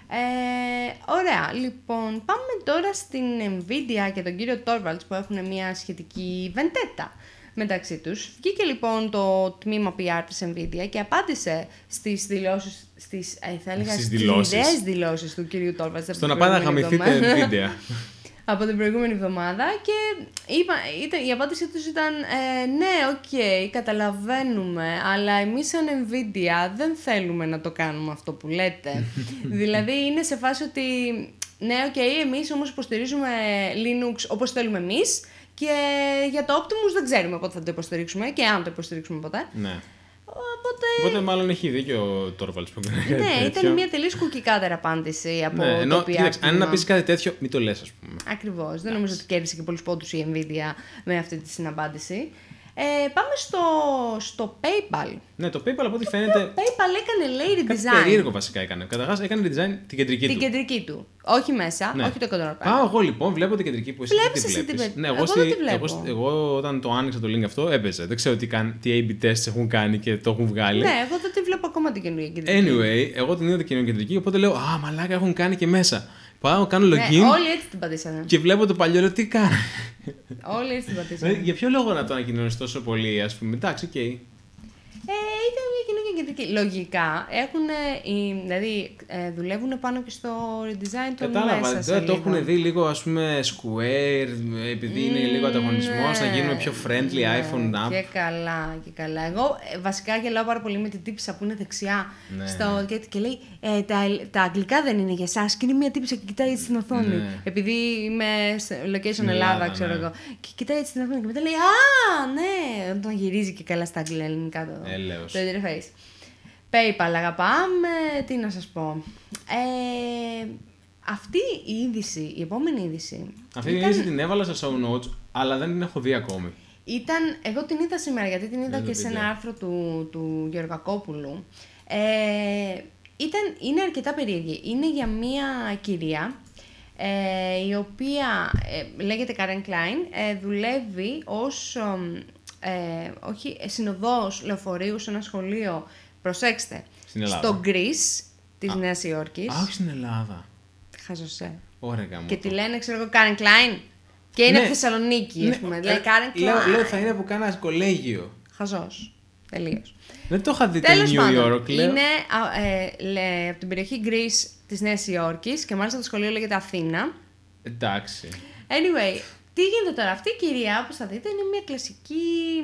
Ε, ωραία, λοιπόν, πάμε τώρα στην Nvidia και τον κύριο Torvalds που έχουν μια σχετική βεντέτα μεταξύ τους. Βγήκε λοιπόν το τμήμα πι αρ της Nvidia και απάντησε στις δηλώσεις, στις, ε, θα έλεγα, στις σκληρές δηλώσεις του κύριου Torvalds. Στο να πάει να χαμηθείτε Nvidia. Από την προηγούμενη εβδομάδα και είπα, ήταν, η απάντησή τους ήταν ε, ναι, οκ, okay, καταλαβαίνουμε, αλλά εμείς σαν Nvidia δεν θέλουμε να το κάνουμε αυτό που λέτε. Δηλαδή είναι σε φάση ότι ναι, οκ, okay, εμείς όμως υποστηρίζουμε Linux όπως θέλουμε εμείς και για το Optimus δεν ξέρουμε πότε θα το υποστηρίξουμε και αν το υποστηρίξουμε ποτέ. Ναι. Οπότε... Οπότε μάλλον έχει δίκιο ο Torvalds που έκανε. Ναι, ήταν μια τελείως κουκικάτερ απάντηση από ναι, ενώ, το πι αρ. Κοίταξε, αν να πεις κάτι τέτοιο, μην το λες, ας πούμε. Ακριβώς. Δεν νομίζω ότι κέρδισε και πολλούς πόντους η Nvidia με αυτή τη συναπάντηση. Ε, πάμε στο, στο PayPal. Ναι, το PayPal από ό,τι φαίνεται. Το PayPal έκανε, λέει, redesign. Κάτι περίεργο βασικά έκανε. Καταρχάς έκανε redesign την κεντρική την του. Την κεντρική του. Όχι μέσα, ναι. όχι το control panel. Πάω εγώ λοιπόν, βλέπω την κεντρική που εσύ βλέπεις τι βλέπεις. Εσύ, ναι, εγώ, εγώ, στη, στη, εγώ, εγώ όταν το άνοιξα το link αυτό έπαιζε. Δεν ξέρω τι, καν, τι έι μπι tests έχουν κάνει και το έχουν βγάλει. Ναι, εγώ δεν τη βλέπω ακόμα την καινούργια κεντρική. Anyway, εγώ την είδα την καινούργια κεντρική, οπότε λέω α, μαλάκα έχουν κάνει και μέσα. Πάω, κάνω login. Ναι, όλοι έτσι την πατήσανε. Και βλέπω το παλιό, λέω τι κάνει. Όλοι έτσι την πατήσανε. Για ποιο λόγο να το ανακοινώνεις τόσο πολύ, ας πούμε. Εντάξει, οκ. Okay. Ε, ήταν μια καινούργια κεντρική. Λογικά έχουν, δηλαδή ε, δουλεύουν πάνω και στο redesign του Κατάλαβα, μέσα. Κατάλαβα, το έχουν δει λίγο, ας πούμε, Square, επειδή είναι mm, λίγο ανταγωνισμός, ναι. Να γίνουμε πιο friendly ναι, iPhone app. Και καλά, και καλά. Εγώ ε, βασικά γελάω πάρα πολύ με την τύπισσα που είναι δεξιά ναι. στο, και, και λέει ε, τα, τα αγγλικά δεν είναι για εσάς και είναι μια τύπισσα και κοιτάει έτσι στην οθόνη. Ναι. Επειδή είμαι location Ελλάδα, Ελλάδα ξέρω ναι. εγώ. Και κοιτάει έτσι στην οθόνη και μετά λέει α, ναι, όταν γυρίζει και καλά στα αγγλικά ελληνικά το, το interface. PayPal αγαπάμε, τι να σας πω. Ε, αυτή η είδηση, η επόμενη είδηση... Αυτή ήταν... την είδηση την έβαλα στα show notes, αλλά δεν την έχω δει ακόμη. Ήταν, εγώ την είδα σήμερα, γιατί την είδα δεν και σε ένα άρθρο του, του Γεωργακόπουλου. Ε, ήταν, είναι αρκετά περίεργη. Είναι για μία κυρία, ε, η οποία ε, λέγεται Karen Klein, ε, δουλεύει ως... Ε, όχι, συνοδός λεωφορείου σε ένα σχολείο. Προσέξτε, στο Greece της Α, Νέας Υόρκης. Α, όχι στην Ελλάδα. Χαζωσέ. Ωραία, και τη λένε, ξέρω εγώ, Karen Klein. Και είναι Ναι. από Θεσσαλονίκη, Ναι. ας πούμε. Δηλαδή, Ε, Karen λέω, Klein. λέω θα είναι από κάνα κολέγιο. Χαζός. Τελείως. Δεν το είχα δει το Τέλος New πάντων, York. Λέω. είναι α, ε, λέ, από την περιοχή Greece της Νέας Υόρκης και μάλιστα το σχολείο λέγεται Αθήνα. Εντάξει. Anyway, τι γίνεται τώρα. Αυτή η κυρία, όπως θα δείτε, είναι μια κλασική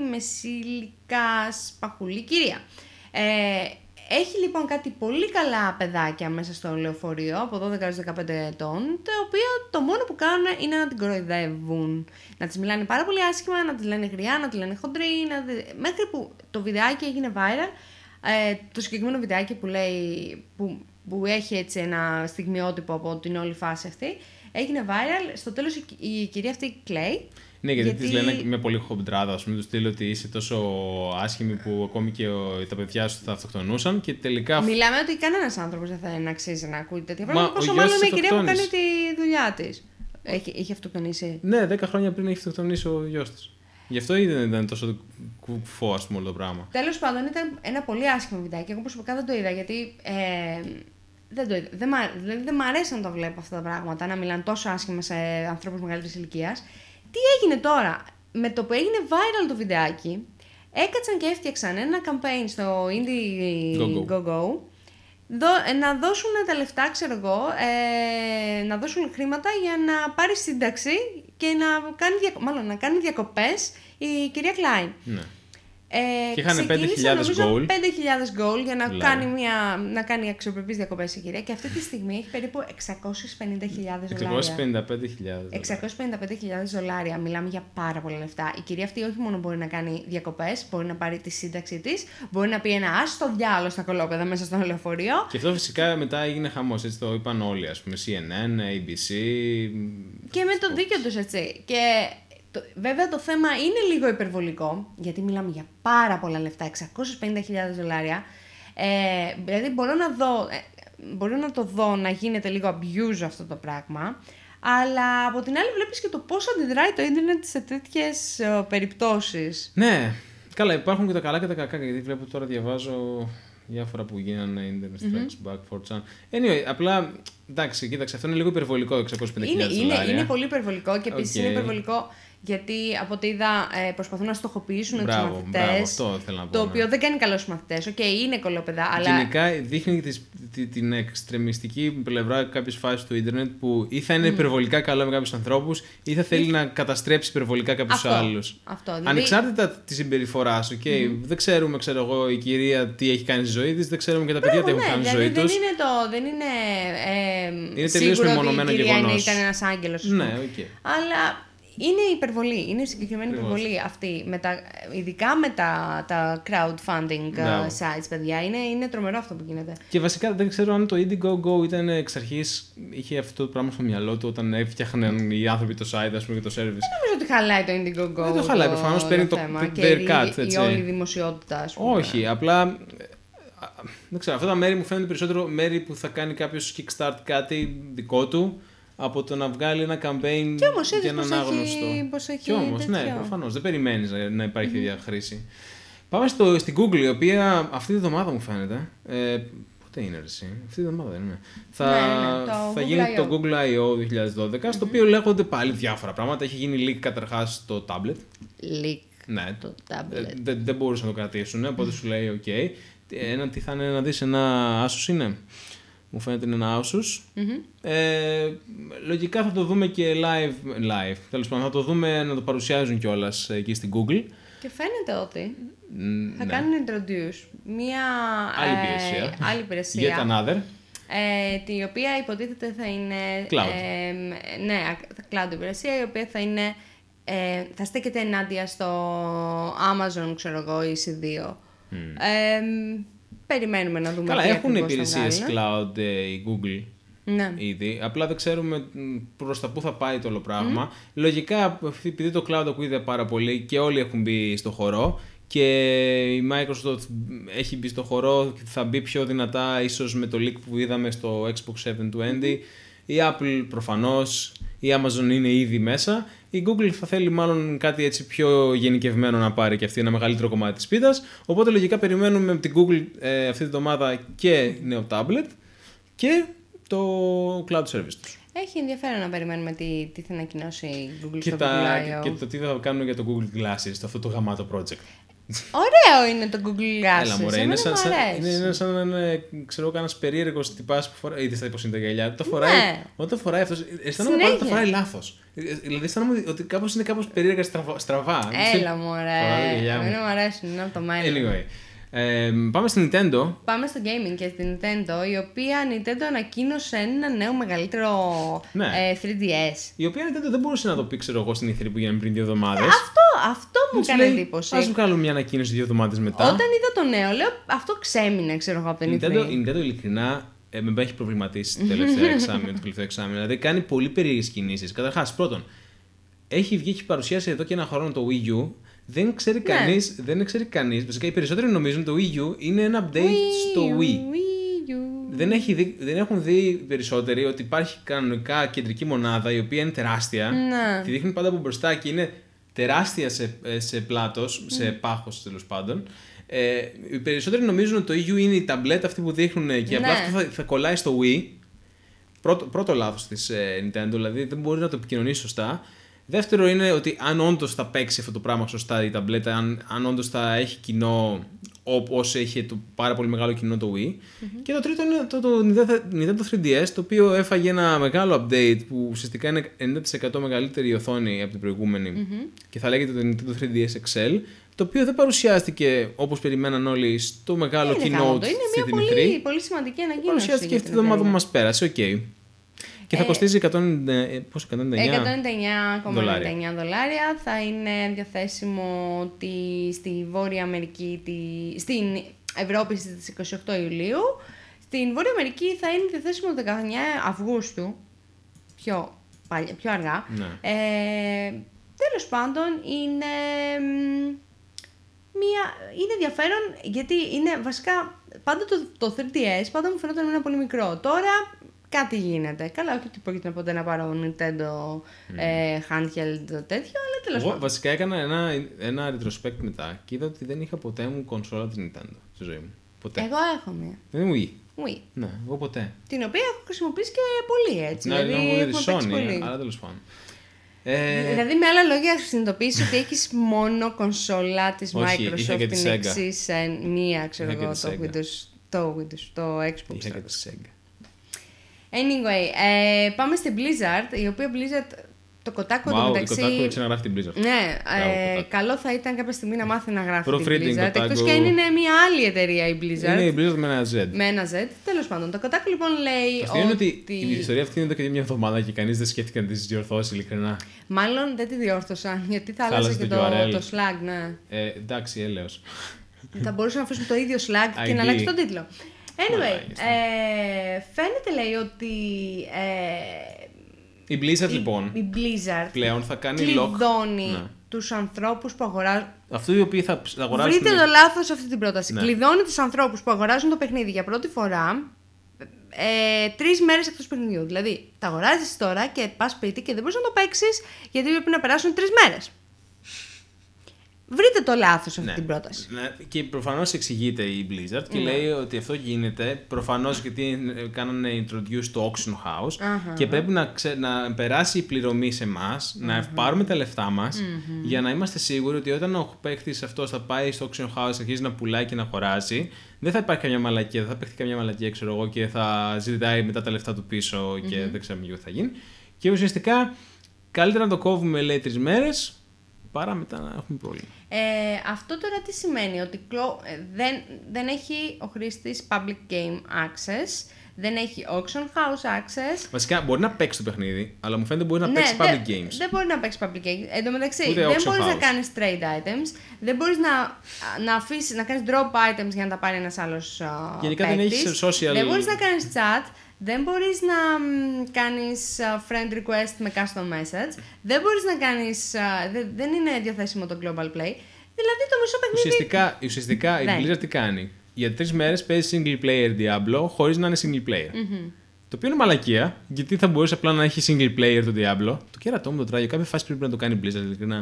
μεσήλικα σπαχουλή κυρία. Ε, έχει λοιπόν κάτι πολύ καλά παιδάκια μέσα στο λεωφορείο, από δώδεκα έως δεκαπέντε ετών, τα οποία το μόνο που κάνουν είναι να την κοροϊδεύουν. Να τις μιλάνε πάρα πολύ άσχημα, να τις λένε γριά, να τις λένε χοντρή, να... μέχρι που το βιντεάκι έγινε viral. Ε, το συγκεκριμένο βιντεάκι που, λέει, που, που έχει έτσι ένα στιγμιότυπο από την όλη φάση αυτή, έγινε viral. Στο τέλος η, η κυρία αυτή κλαίει. Ναι, γιατί, γιατί... της λένε με πολύ χομπτράδα, ας πούμε, του στείλω ότι είσαι τόσο άσχημη που ακόμη και ο, τα παιδιά σου θα αυτοκτονούσαν και τελικά... Μιλάμε ότι κανένας άνθρωπος δεν θα είναι αξίζει να ακούει τέτοια Μα πράγματα. Πόσο ο μάλλον γιος η της κυρία που κάνει αυτοκτόνησε. τη δουλειά της. Έχει, είχε αυτοκτονήσει. Ναι, δέκα χρόνια πριν έχει αυτοκτονήσει ο γιος της. Γι' αυτό δεν ήταν τόσο κουφό, ας πούμε, όλο το πράγμα. Τέλος πάντων, ήταν ένα πολύ άσχημο βιντεάκι. Εγώ προσωπικά δεν το είδα γιατί. Ε, δεν το είδα. Δεν, μ' δηλαδή δεν μ' αρέσει να το βλέπω αυτά τα πράγματα, να μιλάνε τόσο άσχημα σε ανθρώπους μεγαλύτερης ηλικίας. Τι έγινε τώρα, με το που έγινε viral το βιντεάκι, έκατσαν και έφτιαξαν ένα campaign στο Indiegogo να δώσουν τα λεφτά, ξέρω εγώ, ε, να δώσουν χρήματα για να πάρει σύνταξη και να κάνει, μάλλον, να κάνει διακοπές η κυρία Klein. Ναι. Ε, και είχαν πέντε χιλιάδες goal. πέντε χιλιάδες goal για να Λάει. κάνει, μια, να κάνει αξιοπρεπείς διακοπές η κυρία και αυτή τη στιγμή έχει περίπου εξακόσιες πενήντα χιλιάδες δολάρια. εξακόσιες πενήντα πέντε χιλιάδες. εξακόσιες πενήντα πέντε χιλιάδες δολάρια. Μιλάμε για πάρα πολλά λεφτά. Η κυρία αυτή όχι μόνο μπορεί να κάνει διακοπές, μπορεί να πάρει τη σύνταξη της, μπορεί να πει ένα άστο διάλογο στα κολόπεδα μέσα στο λεωφορείο. Και αυτό φυσικά μετά έγινε χαμός, έτσι το είπαν όλοι, ας πούμε, σι εν εν, έι μπι σι. Και με το δίκιο τους, έτσι. Και το, βέβαια το θέμα είναι λίγο υπερβολικό, γιατί μιλάμε για πάρα πολλά λεφτά, εξακόσιες πενήντα χιλιάδες δολάρια. Ε, δηλαδή μπορώ να, δω, ε, μπορώ να το δω να γίνεται λίγο abuse αυτό το πράγμα, αλλά από την άλλη βλέπεις και το πώς αντιδράει το ίντερνετ σε τέτοιες ε, περιπτώσεις. Ναι, καλά, υπάρχουν και τα καλά και τα κακά, γιατί βλέπω τώρα διαβάζω διάφορα που γίνανε Internet Strikes Back, φορ τσάν. Anyway, απλά, εντάξει, κοίταξε, αυτό είναι λίγο υπερβολικό, εξακόσιες πενήντα χιλιάδες είναι, δολάρια. είναι, είναι πολύ υπερβολικό και επίσης Okay. είναι υπερβολικό γιατί από ό,τι είδα ε, προσπαθούν να στοχοποιήσουν τους Μπράβο, μαθητές. μπράβο, αυτό θέλω να πω. Το ναι. οποίο δεν κάνει καλό στους μαθητές. Οκ, okay, είναι κολόπεδα, αλλά. Γενικά δείχνει τις, τη, την εξτρεμιστική πλευρά κάποιες φάσεις του ίντερνετ που ή θα είναι mm. υπερβολικά καλό με κάποιους ανθρώπους ή θα θέλει να καταστρέψει υπερβολικά κάποιους αυτό, άλλους. Αυτό, δηλαδή... Ανεξάρτητα τη συμπεριφορά, okay, mm. δεν ξέρουμε, ξέρω εγώ, η κυρία τι έχει κάνει στη ζωή της, δεν ξέρουμε και τα παιδιά Μπράβο, τι έχουν ναι, κάνει στη ζωή δηλαδή τους. Δεν είναι, το, δεν είναι, ε, είναι τελείως μεμονωμένο γεγονός. Η κυρία γεγονός. ήταν ένας άγγελος. Ναι, okay. Αλλά είναι υπερβολή, είναι συγκεκριμένη Ακριβώς. υπερβολή αυτή. Με τα, ειδικά με τα, τα crowdfunding Μπράβο. sites, παιδιά. Είναι, είναι τρομερό αυτό που γίνεται. Και βασικά δεν ξέρω αν το Indiegogo ήταν εξ αρχής, είχε αυτό το πράγμα στο μυαλό του όταν έφτιαχναν οι άνθρωποι το site, ας πούμε, και το service. Δεν νομίζω ότι χαλάει το Indiegogo. Δεν το χαλάει, προφανώς παίρνει το θέμα. their Και cut, η, έτσι. η όλη δημοσιότητα, ας πούμε. Όχι, απλά. Δεν ξέρω, αυτά τα μέρη μου φαίνονται περισσότερο μέρη που θα κάνει κάποιος kickstart κάτι δικό του από το να βγάλει ένα campaign Κι όμως, για έναν πώς άγνωστο. έχει, πώς έχει Κι όμως, ναι, τέτοιο. προφανώς. Δεν περιμένεις να υπάρχει mm-hmm. διαχρήση. Πάμε στο, στην Google, η οποία αυτή τη εβδομάδα μου φαίνεται. Ε, πότε είναι εσύ, αυτή τη εβδομάδα δεν είναι. Θα, ναι, ναι, το θα Google γίνει άι ο. το Google άι ο είκοσι δώδεκα, mm-hmm. στο οποίο λέγονται πάλι διάφορα πράγματα. Έχει γίνει leak καταρχάς το tablet. Leak. Ναι, το tablet. Ε, δεν, δεν μπορούσαν να το κρατήσουν, οπότε σου λέει OK. Ένα, τι θα είναι να δεις, ένα Asus είναι. Μου φαίνεται είναι ένα Asus. Mm-hmm. Ε, λογικά θα το δούμε και live, live. Τέλος πάντων, θα το δούμε να το παρουσιάζουν κιόλας εκεί στην Google. Και φαίνεται ότι Mm, θα ναι. κάνουν introduce μια άλλη ε, υπηρεσία. άλλη υπηρεσία. Yet another. Ε, τη οποία υποτίθεται θα είναι Cloud. Ε, ναι, cloud υπηρεσία, η οποία θα είναι ε, θα στέκεται ενάντια στο Amazon, ξέρω εγώ, ι σι δύο. Mm. Ε, περιμένουμε να δούμε. Καλά, τι έχουν ακριβώς θα υπηρεσίες βγάλουν. cloud ε, η Google. Ναι. Ήδη. Απλά δεν ξέρουμε προς τα πού θα πάει το όλο πράγμα. Mm. Λογικά, επειδή το cloud ακούγεται πάρα πολύ και όλοι έχουν μπει στο χορό και η Microsoft έχει μπει στο χορό και θα μπει πιο δυνατά ίσως με το leak που είδαμε στο Xbox επτακόσια είκοσι. Η Apple προφανώς, η Amazon είναι ήδη μέσα. Η Google θα θέλει μάλλον κάτι έτσι πιο γενικευμένο να πάρει και αυτή ένα μεγαλύτερο κομμάτι της πίτας. Οπότε λογικά περιμένουμε από την Google ε, αυτή τη εβδομάδα και νέο tablet και το cloud service τους. Έχει ενδιαφέρον να περιμένουμε τι, τι θα ανακοινώσει η Google και στο τα, Google άι ο. Και το τι θα κάνουν για το Google Glasses, το αυτό το γαμάτο project. Ωραίο είναι το Google Glasses. Έλα, μωρέ, είναι σαν, σαν, είναι, είναι σαν να είναι, ξέρω, κανένας περίεργος τυπάς που φοράει, είτε στα υποσύνητα γυαλιά. Το φοράει, ναι. Όταν φοράει αυτός, αισθάνομαι πάντα ότι το φοράει λάθος. Δηλαδή, αισθάνομαι ότι κάπως είναι κάπως περίεργα στραβά. στραβά. Έλα, μωρέ. Εμένα μου αρέσουν, είναι από το μέλλον. Anyway. Ε, πάμε στην Nintendo. Πάμε στο gaming και στην Nintendo, η οποία Nintendo ανακοίνωσε ένα νέο μεγαλύτερο ναι. ε, θρι ντι ες. Η οποία Nintendo δεν μπορούσε να το πει, ξέρω εγώ, στην ι θρι που γίνανε πριν δύο εβδομάδες. Ναι, αυτό, αυτό μου έκανε εντύπωση. Ας βγάλουμε μια ανακοίνωση δύο εβδομάδες μετά. Όταν είδα το νέο, λέω αυτό ξέμεινε, ξέρω εγώ, από την Nintendo, η Nintendo ειλικρινά ε, με έχει προβληματίσει το τελευταίο εξάμηνο. Το τελευταίο εξάμηνο. Δηλαδή κάνει πολύ περίεργες κινήσεις. Καταρχάς, πρώτον, έχει βγει, έχει παρουσιάσει εδώ και ένα χρόνο το Wii U. Δεν ξέρει ναι. κανείς, δεν ξέρει κανείς, βασικά οι περισσότεροι νομίζουν το Wii U είναι ένα update Wii στο Wii. Wii U. Δεν, έχει δει, δεν έχουν δει οι περισσότεροι ότι υπάρχει κανονικά κεντρική μονάδα η οποία είναι τεράστια. Ναι. Τη δείχνουν πάντα από μπροστά και είναι τεράστια σε, σε πλάτος, mm. σε πάχος τέλος πάντων. Ε, οι περισσότεροι νομίζουν ότι το Wii U είναι η ταμπλέτα αυτή που δείχνουν και ναι. απλά αυτό θα, θα κολλάει στο Wii. Πρώτο, πρώτο λάθος της ε, Nintendo, δηλαδή δεν μπορεί να το επικοινωνήσει σωστά. Δεύτερο είναι ότι αν όντως θα παίξει αυτό το πράγμα σωστά η ταμπλέτα, αν, αν όντως θα έχει κοινό όπως έχει το πάρα πολύ μεγάλο κοινό το Wii. Mm-hmm. Και το τρίτο είναι το, το Nintendo θρι ντι ες, το οποίο έφαγε ένα μεγάλο update που ουσιαστικά είναι ενενήντα τοις εκατό μεγαλύτερη η οθόνη από την προηγούμενη mm-hmm. και θα λέγεται το Nintendo θρι ντι ες εξ ελ, το οποίο δεν παρουσιάστηκε όπως περιμέναν όλοι στο μεγάλο keynote είναι μια πολύ, πολύ σημαντική ανακοίνωση. Παρουσιάστηκε αυτή την εβδομάδα που μας πέρασε, οκ. Okay. Και θα ε, κοστίζει εκατόν ενενήντα εννιά κόμμα ενενήντα εννιά δολάρια. Θα είναι διαθέσιμο τη, στη Βόρεια Αμερική, τη, στην Ευρώπη στις είκοσι οκτώ Ιουλίου. Στην Βόρεια Αμερική θα είναι διαθέσιμο το δεκαεννιά Αυγούστου, πιο, παλιά, πιο αργά. Ναι. Ε, τέλος πάντων, είναι, μια, είναι ενδιαφέρον γιατί είναι βασικά πάντα το, το θρι ντι ες πάντα μου φαινόταν ένα πολύ μικρό. Τώρα κάτι γίνεται. Καλά, όχι ότι πρόκειται ποτέ να πάρω Nintendo mm. ε, handheld τέτοιο, αλλά τέλος πάντων. Βασικά έκανα ένα, ένα retrospect μετά και είδα ότι δεν είχα ποτέ μου κονσόλα της Nintendo στη ζωή μου. Ποτέ. Εγώ έχω μία. Δεν είναι Wii. Wii. Ναι, εγώ ποτέ. Την οποία έχω χρησιμοποιήσει και πολύ έτσι. Ναι, δηλαδή έχω έχουμε δει παίξει Sony, πολύ. αλλά τέλος πάντων. Ε... Δηλαδή, με άλλα λόγια, συνειδητοποιήσεις ότι έχεις μόνο κονσόλα της Όχι, Microsoft την την εξής μία, ξέρω εγώ, το Windows, το Windows, το Xbox. Είχα και τη Sega. Anyway, ε, πάμε στην Blizzard, η οποία Blizzard, το Kotaku wow, μεταξύ... η Kotaku δεν ξέρει να γράφει την Blizzard. Ναι, Μπράβο, ε, καλό θα ήταν κάποια στιγμή να μάθει να γράφει Pro την Frieding, Blizzard, Kotaku... εκτός και αν είναι μια άλλη εταιρεία η Blizzard. Είναι η Blizzard με ένα Z. Με ένα Z, τέλος πάντων. Το Kotaku λοιπόν λέει ότι... είναι ότι η ιστορία αυτή είναι εδώ και μια εβδομάδα και κανείς δεν σκέφτηκε να τη διορθώσει ειλικρινά. Μάλλον δεν τη διόρθωσαν, γιατί θα άλλαζε και το, το, το Slack, ναι. Ε, εντάξει, έλεος. Θα μπορούσαν να αφήσουν το ίδιο Slack και να αλλάξει τον τίτλο. Anyway, ε, φαίνεται λέει ότι ε, η Blizzard η, λοιπόν η Blizzard πλέον θα κάνει κλειδώνει ναι. τους ανθρώπους που αγοράζουν. Αυτοί οι οποίοι θα αγοράσουν. Βρείτε το λάθος σε αυτή την πρόταση. Ναι. Κλειδώνει τους ανθρώπους που αγοράζουν το παιχνίδι για πρώτη φορά ε, τρεις μέρες εκτός παιχνιδιού. Δηλαδή, τα αγοράζεις τώρα και πας σπίτι και δεν μπορείς να το παίξεις γιατί πρέπει να περάσουν τρεις μέρες. Βρείτε το λάθος σε αυτή ναι. την πρόταση. Ναι. Και προφανώς εξηγείται η Blizzard και ναι. λέει ότι αυτό γίνεται προφανώς γιατί κάνανε introduce το auction house uh-huh. και πρέπει να, ξε... να περάσει η πληρωμή σε εμάς, uh-huh. να πάρουμε τα λεφτά μας uh-huh. για να είμαστε σίγουροι ότι όταν ο παίκτης αυτός θα πάει στο auction house, αρχίζει να πουλάει και να χωράζει, δεν θα υπάρχει καμιά μαλακία, δεν θα παίξει καμιά μαλακία, ξέρω εγώ, και θα ζητάει μετά τα λεφτά του πίσω και uh-huh. δεν ξέρουμε τι θα γίνει. Και ουσιαστικά καλύτερα να το κόβουμε, λέει, τρεις μέρες. Παρά μετά να έχουμε πρόβλημα. Ε, αυτό τώρα τι σημαίνει, ότι κλω... δεν, δεν έχει ο χρήστης public game access, δεν έχει auction house access. Βασικά μπορεί να παίξει το παιχνίδι, αλλά μου φαίνεται μπορεί να ναι, παίξει δε, public games. Δεν μπορεί να παίξει public games. Εν τω μεταξύ, ούτε δεν μπορείς house. να κάνεις trade items, δεν μπορείς να, να, αφήσεις, να κάνεις drop items για να τα πάρει ένας άλλος uh, γενικά παίκτης. Δεν έχεις social... Δεν μπορείς να κάνεις chat. Δεν μπορείς να κάνεις friend request με custom message. Δεν μπορείς να κάνεις... Δεν, δεν είναι διαθέσιμο το global play. Δηλαδή το μισό παιχνίδι... Ουσιαστικά, ουσιαστικά η Blizzard τι κάνει. Για τρεις μέρες παίζει single player Diablo χωρίς να είναι single player. Mm-hmm. Το οποίο είναι μαλακία, γιατί θα μπορούσε απλά να έχει single player το Diablo. Το κέρατό μου το τράγιο. Κάποια φάση πρέπει να το κάνει η Blizzard, ειλικρινά.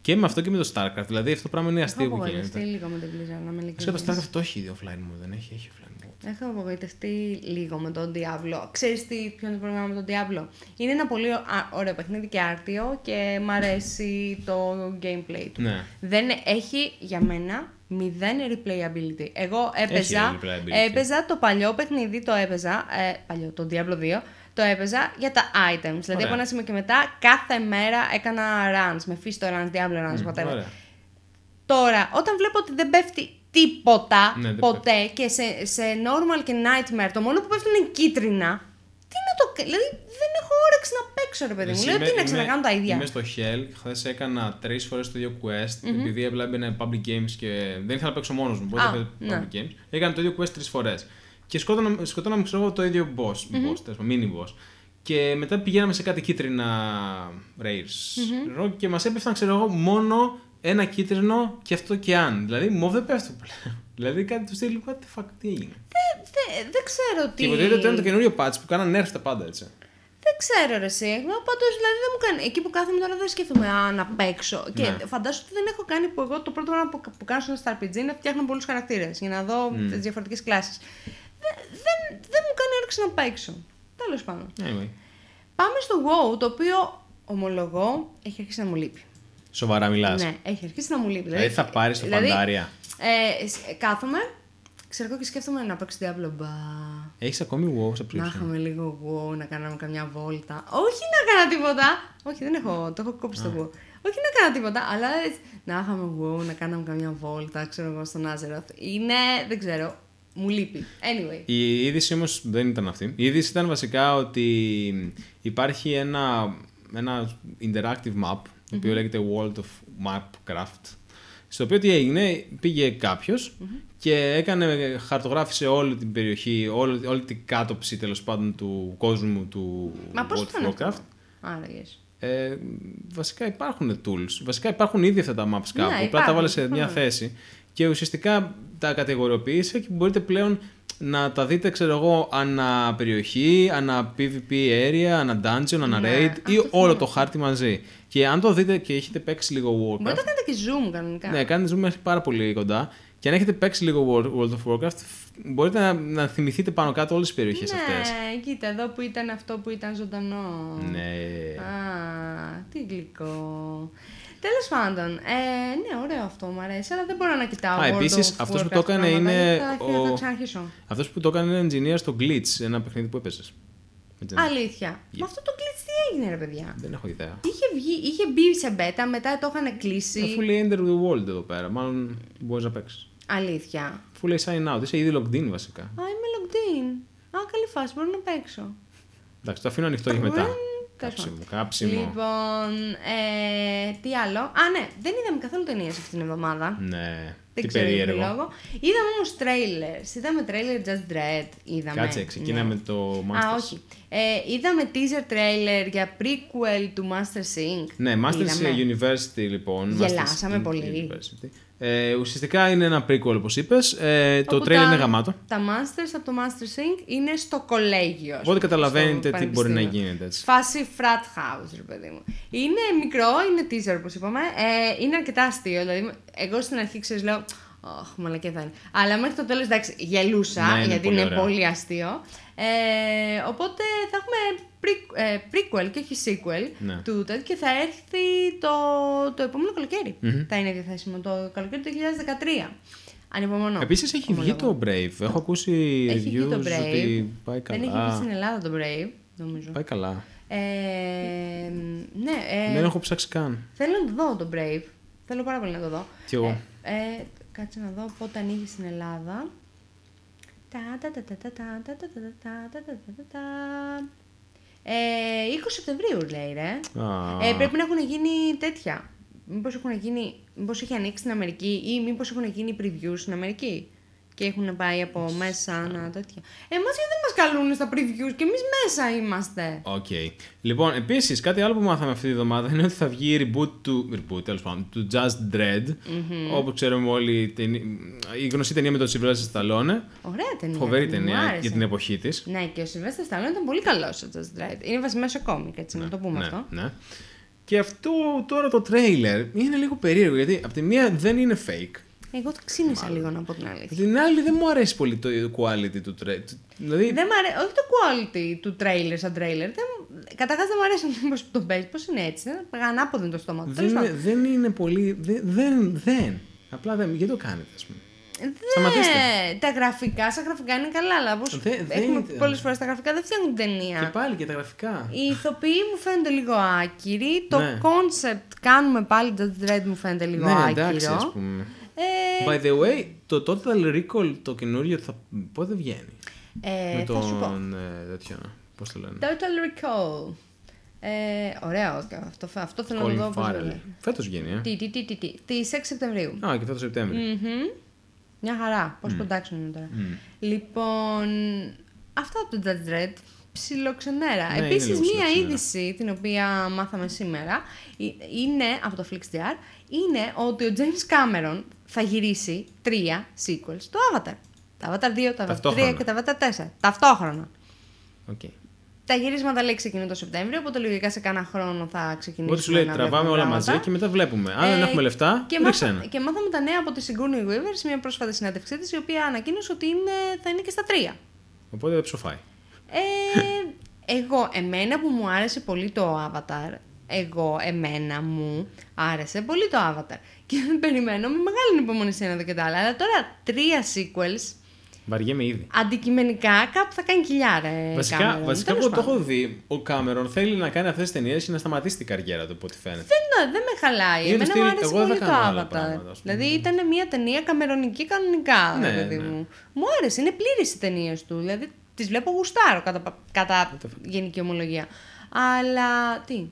Και με αυτό και με το StarCraft. Δηλαδή αυτό το πράγμα είναι αστείο που γίνεται. Έχω απογοητευτεί λίγο με την Blizzard, να με Φυσικά το StarCraft το έχει offline mode, δεν έχει, έχει offline mode. Έχω απογοητευτεί λίγο με τον Diablo. Ξέρεις τι, ποιο είναι το πρόβλημα με τον Diablo? Είναι ένα πολύ ωραίο παιχνίδι και άρτιο και μ' αρέσει το gameplay του. Ναι. Δεν έχει για μένα μηδέν replayability. Εγώ έπαιζα, έπαιζα το παλιό παιχνίδι, το έπαιζα, ε, παλιό, το Diablo δύο, το έπαιζα για τα items. Δηλαδή από ένα σημείο και μετά κάθε μέρα έκανα runs, με Fisto runs, Diablo runs, mm, whatever. Ωραία. Τώρα, όταν βλέπω ότι δεν πέφτει τίποτα, ναι, ποτέ, πέφτει. Και σε, σε normal και nightmare, το μόνο που πέφτουν είναι κίτρινα. Τι να το. Δηλαδή δεν έχω όρεξη να παίξω, ρε παιδί μου. Λέω τι να ξανακάνω τα ίδια. Είμαι στο Hell, χθες έκανα τρεις φορές το ίδιο quest, mm-hmm. επειδή έβλεπα public games και δεν ήθελα να παίξω μόνος μου. Οπότε ah, public ναι. games. Έκανα το ίδιο quest τρεις φορές. Και σκότωνα, σκότωνα ξέρω, το ίδιο boss, mm-hmm. boss, mini boss. Και μετά πηγαίναμε σε κάτι κίτρινα rails. Mm-hmm. Και μας έπεφταν, ξέρω εγώ, μόνο ένα κίτρινο και αυτό και αν. Δηλαδή, μοβ δεν πέφτουν πλέον. Δηλαδή, κάτι του στείλει, what the fuck, τι έγινε. Δεν δε, δε ξέρω τι. Και υποτίθεται ότι είναι το καινούριο patch που κάναν nerf τα πάντα, έτσι. Δεν ξέρω, ρε εσύ. Πάντως, δηλαδή, δεν μου κάνει. Εκεί που κάθομαι τώρα δεν σκέφτομαι α, να παίξω. Και ναι. Φαντάζομαι ότι δεν έχω κάνει που εγώ το πρώτο πράγμα που, που κάνω στο αρ πι τζι είναι να φτιάχνω πολλούς χαρακτήρες για να δω mm. τις διαφορετικές κλάσεις. Δεν, δεν, δεν μου κάνει όρεξη να παίξω. Τέλος πάντων. Anyway. Πάμε στο WoW, το οποίο ομολογώ έχει αρχίσει να μου λείπει. Σοβαρά μιλάς? Ναι, έχει αρχίσει να μου λείπει. Δηλαδή θα πάρεις το δηλαδή, φαντάρια. Ε, κάθομαι, ξέρω και σκέφτομαι να παίξω Diablo. Μπα. Έχεις ακόμη WoW σε ψήφιση? Να είχαμε λίγο WoW, να κάναμε καμιά βόλτα. Όχι να κάνω τίποτα. Όχι, δεν έχω, το έχω κόψει το WoW. Όχι να κάνω τίποτα, αλλά να είχαμε WoW, να κάναμε καμιά βόλτα, ξέρω εγώ, στον Azeroth. Είναι, δεν ξέρω. Μου λείπει. Anyway. Η είδηση όμως δεν ήταν αυτή. Η είδηση ήταν βασικά ότι υπάρχει ένα, ένα interactive map, το mm-hmm. οποίο λέγεται World of Mapcraft, στο οποίο τι έγινε, πήγε κάποιος mm-hmm. και έκανε, χαρτογράφησε όλη την περιοχή, όλη, όλη την κάτωψη τέλος πάντων του κόσμου του Μα World of Warcraft. Άρα, yes. ε, βασικά υπάρχουν tools, βασικά υπάρχουν ήδη αυτά τα maps κάπου, απλά ναι, τα βάλε σε μια θέση. Και ουσιαστικά τα κατηγοριοποίησε και μπορείτε πλέον να τα δείτε, ξέρω εγώ, ανά περιοχή, ανά πι βι πι area, ανά dungeon, ανά raid ναι, ή όλο το, το χάρτη μαζί. Και αν το δείτε και έχετε παίξει λίγο Warcraft. Μπορείτε να κάνετε και zoom κανονικά. Ναι, κάνετε zoom μέχρι πάρα πολύ κοντά. Και αν έχετε παίξει λίγο World of Warcraft, μπορείτε να, να θυμηθείτε πάνω κάτω όλες τις περιοχές ναι, αυτές. Ναι, κοίτα, εδώ που ήταν αυτό που ήταν ζωντανό. Ναι. Α, τι γλυκό. Τέλος πάντων, ε, ναι, ωραίο αυτό, μου αρέσει, αλλά δεν μπορώ να κοιτάω. Α, επίσης, αυτός που το έκανε είναι. Ο... Θα ξαναρχίσω. Αυτός που το έκανε είναι engineer στο Glitch, ένα παιχνίδι που έπαιζες. Αλήθεια. Yeah. Μα αυτό το Glitch τι έγινε, ρε παιδιά? Δεν έχω ιδέα. Είχε, βγει, είχε μπει σε beta, μετά το είχαν κλείσει. Αφού λέει Enter the World εδώ πέρα, μάλλον μπορείς να παίξεις. Αλήθεια. Αφού λέει sign out, είσαι ήδη logged in βασικά. Α, είμαι logged in. Α, καλή φάση, μπορώ να παίξω. Εντάξει, το αφήνω ανοιχτό για μετά. Κάψιμο, κάψιμο. Λοιπόν, ε, τι άλλο. Α, ναι, δεν είδαμε καθόλου ταινίες αυτή την εβδομάδα. Ναι, δεν τι ξέρω περίεργο. Λόγο. Είδαμε όμως trailers. Είδαμε trailer Just Dread. Είδαμε. Κάτσε, ξεκινάμε ναι. το Masters. Α, όχι. Ε, είδαμε teaser trailer για prequel του Masters Incorporated. Ναι, Masters είδαμε. University λοιπόν. Γελάσαμε Masters πολύ. Ε, ουσιαστικά είναι ένα prequel όπως είπες. Ε, το trailer είναι γαμάτο. Τα Masters από το Masters Incorporated είναι στο κολέγιο. Οπότε καταλαβαίνετε τι μπορεί να γίνεται έτσι. Φάση frat house, ρε παιδί μου. Είναι μικρό, είναι teaser όπως είπαμε. Ε, είναι αρκετά αστείο. Δηλαδή, εγώ στην αρχή ξέρεις λέω. Ωχ, μαλακιά θα είναι. Αλλά μέχρι το τέλος, εντάξει, γελούσα, ναι, γιατί είναι είναι πολύ, πολύ αστείο. Ε, οπότε θα έχουμε pre, ε, prequel και όχι sequel ναι. του τέτοιου και θα έρθει το, το επόμενο καλοκαίρι. Mm-hmm. Θα είναι διαθέσιμο το καλοκαίρι του είκοσι δεκατρία. Ανυπομονώ. Επίσης έχει βγει το Brave. Έχω ακούσει έχει reviews το Brave. ότι πάει καλά. Δεν έχει βγει στην Ελλάδα το Brave, νομίζω. Πάει καλά. Ε, ναι, ε, Δεν έχω ψάξει καν. Θέλω να το δω το Brave. Θέλω πάρα πολύ να το δω. Κι εγώ. Ε, ε, κάτσε να δω πότε ανοίγει στην Ελλάδα. είκοσι Σεπτεμβρίου λέει ρε. Ah. Ε, πρέπει να έχουν γίνει τέτοια. Μήπως έχουν γίνει, μήπως έχει ανοίξει στην Αμερική ή μήπως έχουν γίνει previews στην Αμερική και έχουν πάει από μέσα να τέτοια. Εμάς γιατί δεν μας καλούν στα previews και εμείς μέσα είμαστε. Οκ. Okay. Λοιπόν, επίσης κάτι άλλο που μάθαμε αυτή τη εβδομάδα είναι ότι θα βγει η reboot του, reboot, τέλος πάντων, του Just Dread. Mm-hmm. Όπως ξέρουμε όλοι, η γνωστή ταινία με τον Sylvester Stallone. Ωραία ταινία. Φοβερή ταινία για την εποχή της. Ναι, και ο Sylvester Stallone ήταν πολύ καλός στο Just Dread. Είναι βασισμένο σε κόμικ, έτσι, ναι, να το πούμε ναι, αυτό. Ναι. Και αυτό τώρα το τρέιλερ είναι λίγο περίεργο, γιατί από τη μία δεν είναι fake. Εγώ το ξύνησα λίγο, να πω την αλήθεια. Από την άλλη δεν μου αρέσει πολύ το quality του τρέιλερ. Δηλαδή... Δεν μ' αρέσει, όχι το quality του τρέιλερ σαν τρέιλερ. Καταρχάς δεν μου αρέσει ο τρόπος που τον παίζει. Πώς είναι έτσι, είναι ανάποδο είναι το στόμα του. Δεν, είναι, δεν είναι πολύ. Δεν, δεν, δεν. Απλά δεν. Γιατί το κάνετε, ας πούμε. Σταματήστε. Τα γραφικά, σαν γραφικά είναι καλά, αλλά όπως Δε, έχουμε δεν... πολλές φορές τα γραφικά δεν φτιάχνουν ταινία. Και πάλι και τα γραφικά. Οι ηθοποιοί μου φαίνονται λίγο άκυροι. Το Ναι. concept κάνουμε πάλι το Dredd μου φαίνεται λίγο Ναι, άκυρο. εντάξει, ας πούμε. Ε, By the way, το Total Recall το καινούριο θα... πότε βγαίνει. ε, Με θα σου πω. τον... Ε, τέτοιο, πώς το λένε. Total Recall. Ε, ωραίο, αυτό, αυτό θέλω να δω. πώς Colin το Farrell. λένε. Φέτος βγαίνει, ε. Τι, τι, τι, τι, τι. Τις έξι Σεπτεμβρίου. Α, και φέτος Σεπτέμβρη. Μμμ. Μια χαρά. Πώς Mm. production είναι τώρα. Mm. Λοιπόν, αυτό από το Judge Dredd. Ψιλοξενέρα. Ναι, είναι Επίσης, λίγο μία ψιλοξενέρα. είδηση την οποία μάθαμε σήμερα ε, είναι από το FlixDR είναι ότι ο James Cameron θα γυρίσει τρία sequels στο Avatar. Το Avatar δύο, το Avatar Ταυτόχρονα. τρία και το Avatar τέσσερα. Ταυτόχρονα. Okay. Τα γυρίσματα λέει ξεκινούν το Σεπτέμβριο, οπότε λογικά σε κάνα χρόνο θα ξεκινήσουμε. Οπότε σου λέει να τραβάμε βλέπουμε όλα πράγματα. μαζί και μετά βλέπουμε. Αν δεν Ε, έχουμε λεφτά, και, ρίξε μάθα, ένα. και μάθαμε τα νέα από τη Sigourney Weaver σε μια πρόσφατη συνέντευξή της, η οποία ανακοίνωσε ότι είναι, θα είναι και στα τρία. Οπότε δεν ψοφάει. Ε, εγώ, εμένα που μου άρεσε πολύ το Avatar, εγώ, εμένα μου άρεσε πολύ το Avatar. Και περιμένω με μεγάλη υπομονησία να δω και τα άλλα. Αλλά τώρα τρία sequels, Βαριέμαι ήδη. αντικειμενικά κάπου θα κάνει κοιλιάρα. Βασικά, Cameron. βασικά Τέλος εγώ το πάντων. έχω δει. Ο Κάμερον θέλει να κάνει αυτές τις ταινίες και να σταματήσει την καριέρα του, από ό,τι φαίνεται. Δεν, δεν με χαλάει. Είναι το Εμένα στυλ, μου άρεσε εγώ δεν πολύ θα το κάνω άλλα Avatar. πράγματα, ας πούμε. Δηλαδή ήταν μια ταινία καμερονική κανονικά, Ναι, παιδί ναι. μου. Μου άρεσε, είναι πλήρης οι ταινίες του. Δηλαδή τις βλέπω γουστάρω κατά, κατά What the fuck. γενική ομολογία. Αλλά τι.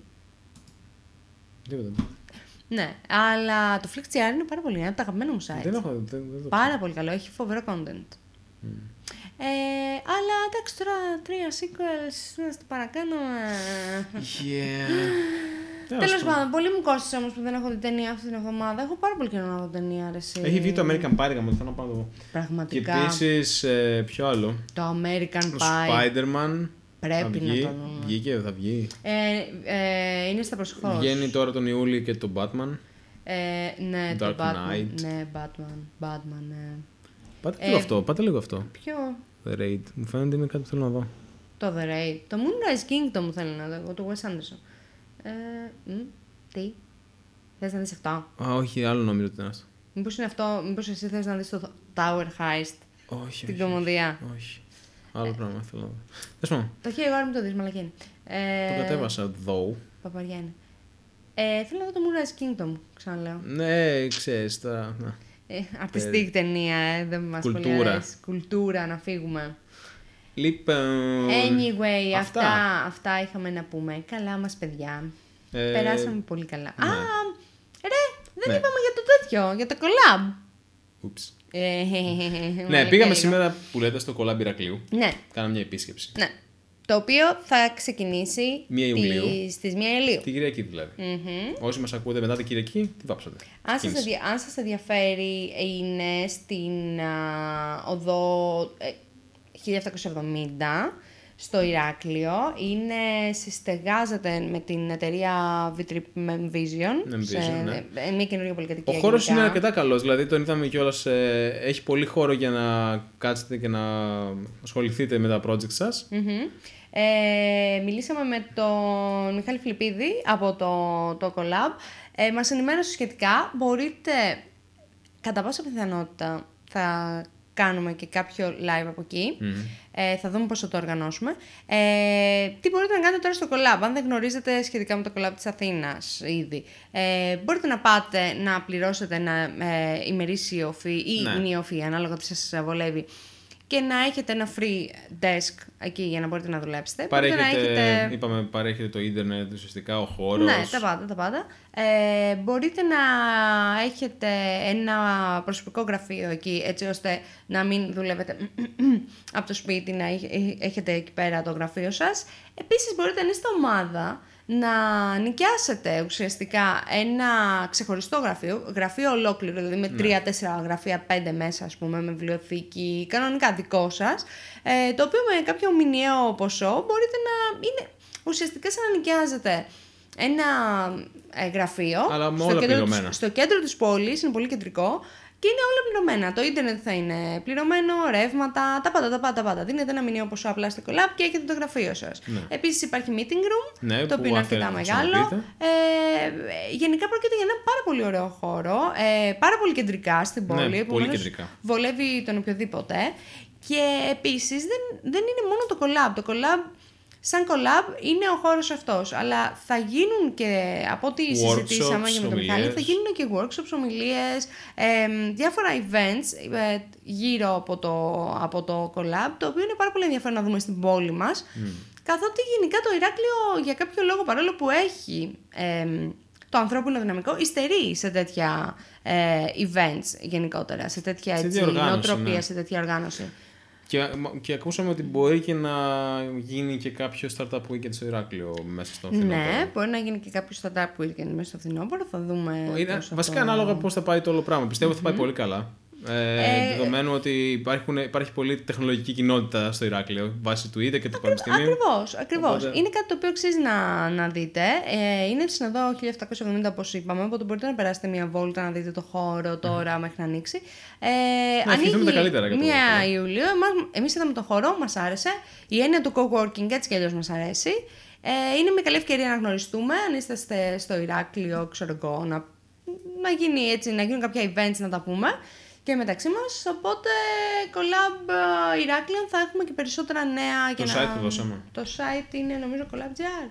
Τίποτα. Ναι, αλλά το FlixGR είναι πάρα πολύ, είναι από τα αγαπημένα μου site. Δεν έχω. Δεν, δεν το Πάρα πολύ καλό, έχει φοβερό content. Mm. Ε, αλλά εντάξει τώρα τρία sequels, να στο παρακάνω. Yeah. Τέλος πάντων, πολύ μου κόστησε όμως που δεν έχω δει ταινία αυτή την εβδομάδα. Έχω πάρα πολύ καιρό να δω ταινία, αρέσει. Έχει βγει το American Pie, μου θέλω να πάω να το δω. Και Πραγματικά. επίσης, ε, ποιο άλλο. Το American Το Pie. Spider-Man. Πρέπει θα να βγει. το δούμε. Βγήκε, θα βγει. Ε, ε, είναι στα προσεχώς. Βγαίνει τώρα τον Ιούλιο και το Batman. Ε, ναι, το Dark Batman. Knight. Ναι, Batman. Batman, ναι. Πάτε Ε, λίγο αυτό, πάτε λίγο αυτό. Ποιο? The Raid. Μου φαίνεται είναι κάτι που θέλω να δω. Το The Raid. Το Moonrise Kingdom μου θέλει να δω, εγώ, το Wes Anderson. Ε, μ, τι? Θες να δεις αυτό? Α, όχι, άλλο νομίζω ότι είναι αυτό. Μήπως είναι αυτό, μήπως εσύ θες να δεις το Tower Heist, Όχι. την όχι, κομμωδία. όχι, όχι. Άλλο πράγμα θέλω να δω. Θες μόνο. Το έχει εγώ μην το δεις, μαλακή είναι. Ε, Το κατέβασα εδώ. Παπαριά είναι. Ε, θέλω να δω το Moonrise Kingdom, ξαναλέω. Ναι, ξέρεις τώρα. να. Ε, αρτιστική ταινία, ε, δεν μας πολύ Κουλτούρα. αρέσει. Κουλτούρα, να φύγουμε. Λοιπόν. Anyway, αυτά. αυτά. αυτά, είχαμε να πούμε. Καλά μας παιδιά. Ε, Περάσαμε πολύ καλά. ναι. Α, ρε, δεν Ναι. είπαμε για το τέτοιο, για το collab. ούψ. Ε, Ναι, μαλακά πήγαμε λίγο. σήμερα που λέτε στο κολλάμπ Ηρακλείου. Ναι, Κάναμε μια επίσκεψη. ναι. Το οποίο θα ξεκινήσει Μία Ιουλίου. τις- στις μία Ιουλίου. Την Κυριακή δηλαδή. Μμμ. Όσοι μας ακούτε μετά την Κυριακή, τι βάψατε. Αν σας, Κίνηση. ενδια- αν σας ενδιαφέρει, είναι στην α, οδό ε, χίλια επτακόσια εβδομήντα στο Ηράκλειο. Είναι, συστεγάζεται με την εταιρεία Vitrip Vision. Vision, ναι. ε, μια καινούργια πολυκατοικία. Ο χώρος γενικά. είναι αρκετά καλός, δηλαδή τον είδαμε κιόλας, ε, έχει πολύ χώρο για να κάτσετε και να ασχοληθείτε με τα project σας. Μμμ. Ε, μιλήσαμε με τον Μιχάλη Φιλιππίδη από το, το Collab. Ε, μας ενημέρωσε σχετικά. Μπορείτε, κατά πάσα πιθανότητα, θα κάνουμε και κάποιο live από εκεί. Μμμ. Ε, θα δούμε πώς θα το οργανώσουμε. Ε, τι μπορείτε να κάνετε τώρα στο Collab, αν δεν γνωρίζετε σχετικά με το Collab της Αθήνας ήδη. Ε, μπορείτε να πάτε να πληρώσετε ένα ε, ημερήσιο fee ή Ναι. μηνιαίο fee, ανάλογα τι σας βολεύει, και να έχετε ένα free desk εκεί για να μπορείτε να δουλέψετε. Μπορείτε Παρέχετε, να έχετε... είπαμε, παρέχετε το ίντερνετ, ουσιαστικά ο χώρος. Ναι, τα πάντα, τα πάντα. Ε, μπορείτε να έχετε ένα προσωπικό γραφείο εκεί, έτσι ώστε να μην δουλεύετε από το σπίτι, να έχετε εκεί πέρα το γραφείο σας. Επίσης, μπορείτε αν είστε ομάδα να νοικιάσετε ουσιαστικά ένα ξεχωριστό γραφείο, γραφείο ολόκληρο, δηλαδή με τρία-τέσσερα γραφεία, πέντε μέσα, ας πούμε, με βιβλιοθήκη, κανονικά δικό σας, ε, το οποίο με κάποιο μηνιαίο ποσό μπορείτε να είναι ουσιαστικά σαν να νοικιάζετε ένα ε, γραφείο Αλλά με στο, όλα κέντρο πληρωμένα. της, στο κέντρο της πόλης, είναι πολύ κεντρικό και είναι όλα πληρωμένα. Το ίντερνετ θα είναι πληρωμένο, ρεύματα, τα πάντα, τα πάντα, τα πάντα. Δίνετε ένα μηνιαίο ποσό απλά στο collab και έχετε το γραφείο σας. Ναι. Επίσης υπάρχει meeting room, Ναι, το οποίο είναι αρκετά μεγάλο. Ε, γενικά πρόκειται για ένα πάρα πολύ ωραίο χώρο, ε, πάρα πολύ κεντρικά στην πόλη. Ναι, πολύ κεντρικά. Βολεύει τον οποιοδήποτε. Και επίσης δεν, δεν είναι μόνο το collab. Το collab σαν collab είναι ο χώρος αυτός, αλλά θα γίνουν και από ό,τι Workshops, συζητήσαμε και με τον Μιχάλη, θα γίνουν και workshops, ομιλίες, ε, διάφορα events ε, γύρω από το, από το collab, το οποίο είναι πάρα πολύ ενδιαφέρον να δούμε στην πόλη μας, mm. καθότι γενικά το Ηράκλειο για κάποιο λόγο, παρόλο που έχει ε, το ανθρώπινο δυναμικό, υστερεί σε τέτοια ε, events γενικότερα, σε τέτοια σε έτσι, νοοτροπία, ναι. σε τέτοια οργάνωση. Και, και ακούσαμε ότι μπορεί και να γίνει και κάποιο startup weekend στο Ηράκλειο μέσα στο φθινόπωρο. Ναι, μπορεί να γίνει και κάποιο startup weekend μέσα στο φθινόπωρο. Θα δούμε. Είναι, βασικά αυτό... ανάλογα πώς θα πάει το όλο πράγμα. Πιστεύω ότι mm-hmm. θα πάει πολύ καλά. Ε, ε, δεδομένου ότι υπάρχουν, υπάρχει πολύ τεχνολογική κοινότητα στο Ηράκλειο βάσει του ΙΔΕ και του Πανεπιστημίου. Ακριβώς, ακριβώς. Οπότε... Είναι κάτι το οποίο αξίζει να, να δείτε. Ε, είναι στην οδό χίλια επτακόσια εβδομήντα, όπως είπαμε, οπότε μπορείτε να περάσετε μια βόλτα να δείτε το χώρο τώρα mm. μέχρι να ανοίξει. Ε, να ανοίγει τα καλύτερα για το πρώτο Ιουλίου. Εμείς είδαμε το χώρο, μας άρεσε. Η έννοια του co-working έτσι κι αλλιώς μας αρέσει. Ε, είναι μια καλή ευκαιρία να γνωριστούμε. Αν είστε στο Ηράκλειο, ξέρω εγώ, να, να, γίνει έτσι, να γίνουν κάποια events να τα πούμε. Και μεταξύ μας, οπότε collab Ηράκλειον θα έχουμε και περισσότερα νέα. Το για site να... που δώσαμε. Το site είναι νομίζω collab.gr.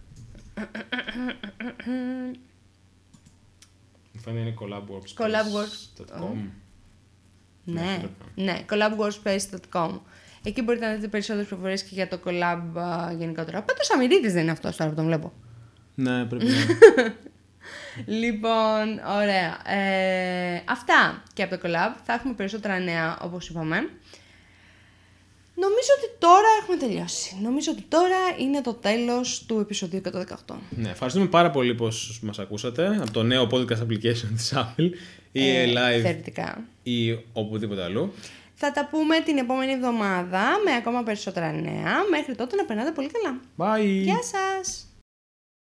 Μου φαίνεται είναι collabworkspace. collabworks.com. Ναι, ναι, collabworkspace τελεία com. Εκεί μπορείτε να δείτε περισσότερες πληροφορίες και για το collab uh, γενικότερα. Πάντως Αμυρίδης δεν είναι αυτός τώρα που τον βλέπω. Ναι, πρέπει να. Λοιπόν, ωραία. Ε, αυτά και από το collab. Θα έχουμε περισσότερα νέα, όπως είπαμε. Νομίζω ότι τώρα έχουμε τελειώσει. Νομίζω ότι τώρα είναι το τέλος του επεισοδίου εκατόν δεκαοκτώ. Ναι, ευχαριστούμε πάρα πολύ πως μας ακούσατε από το νέο podcast application της Apple ή ε, live θεωρητικά. ή οπουδήποτε αλλού. Θα τα πούμε την επόμενη εβδομάδα με ακόμα περισσότερα νέα. Μέχρι τότε να περνάτε πολύ καλά. Bye! Γεια σας!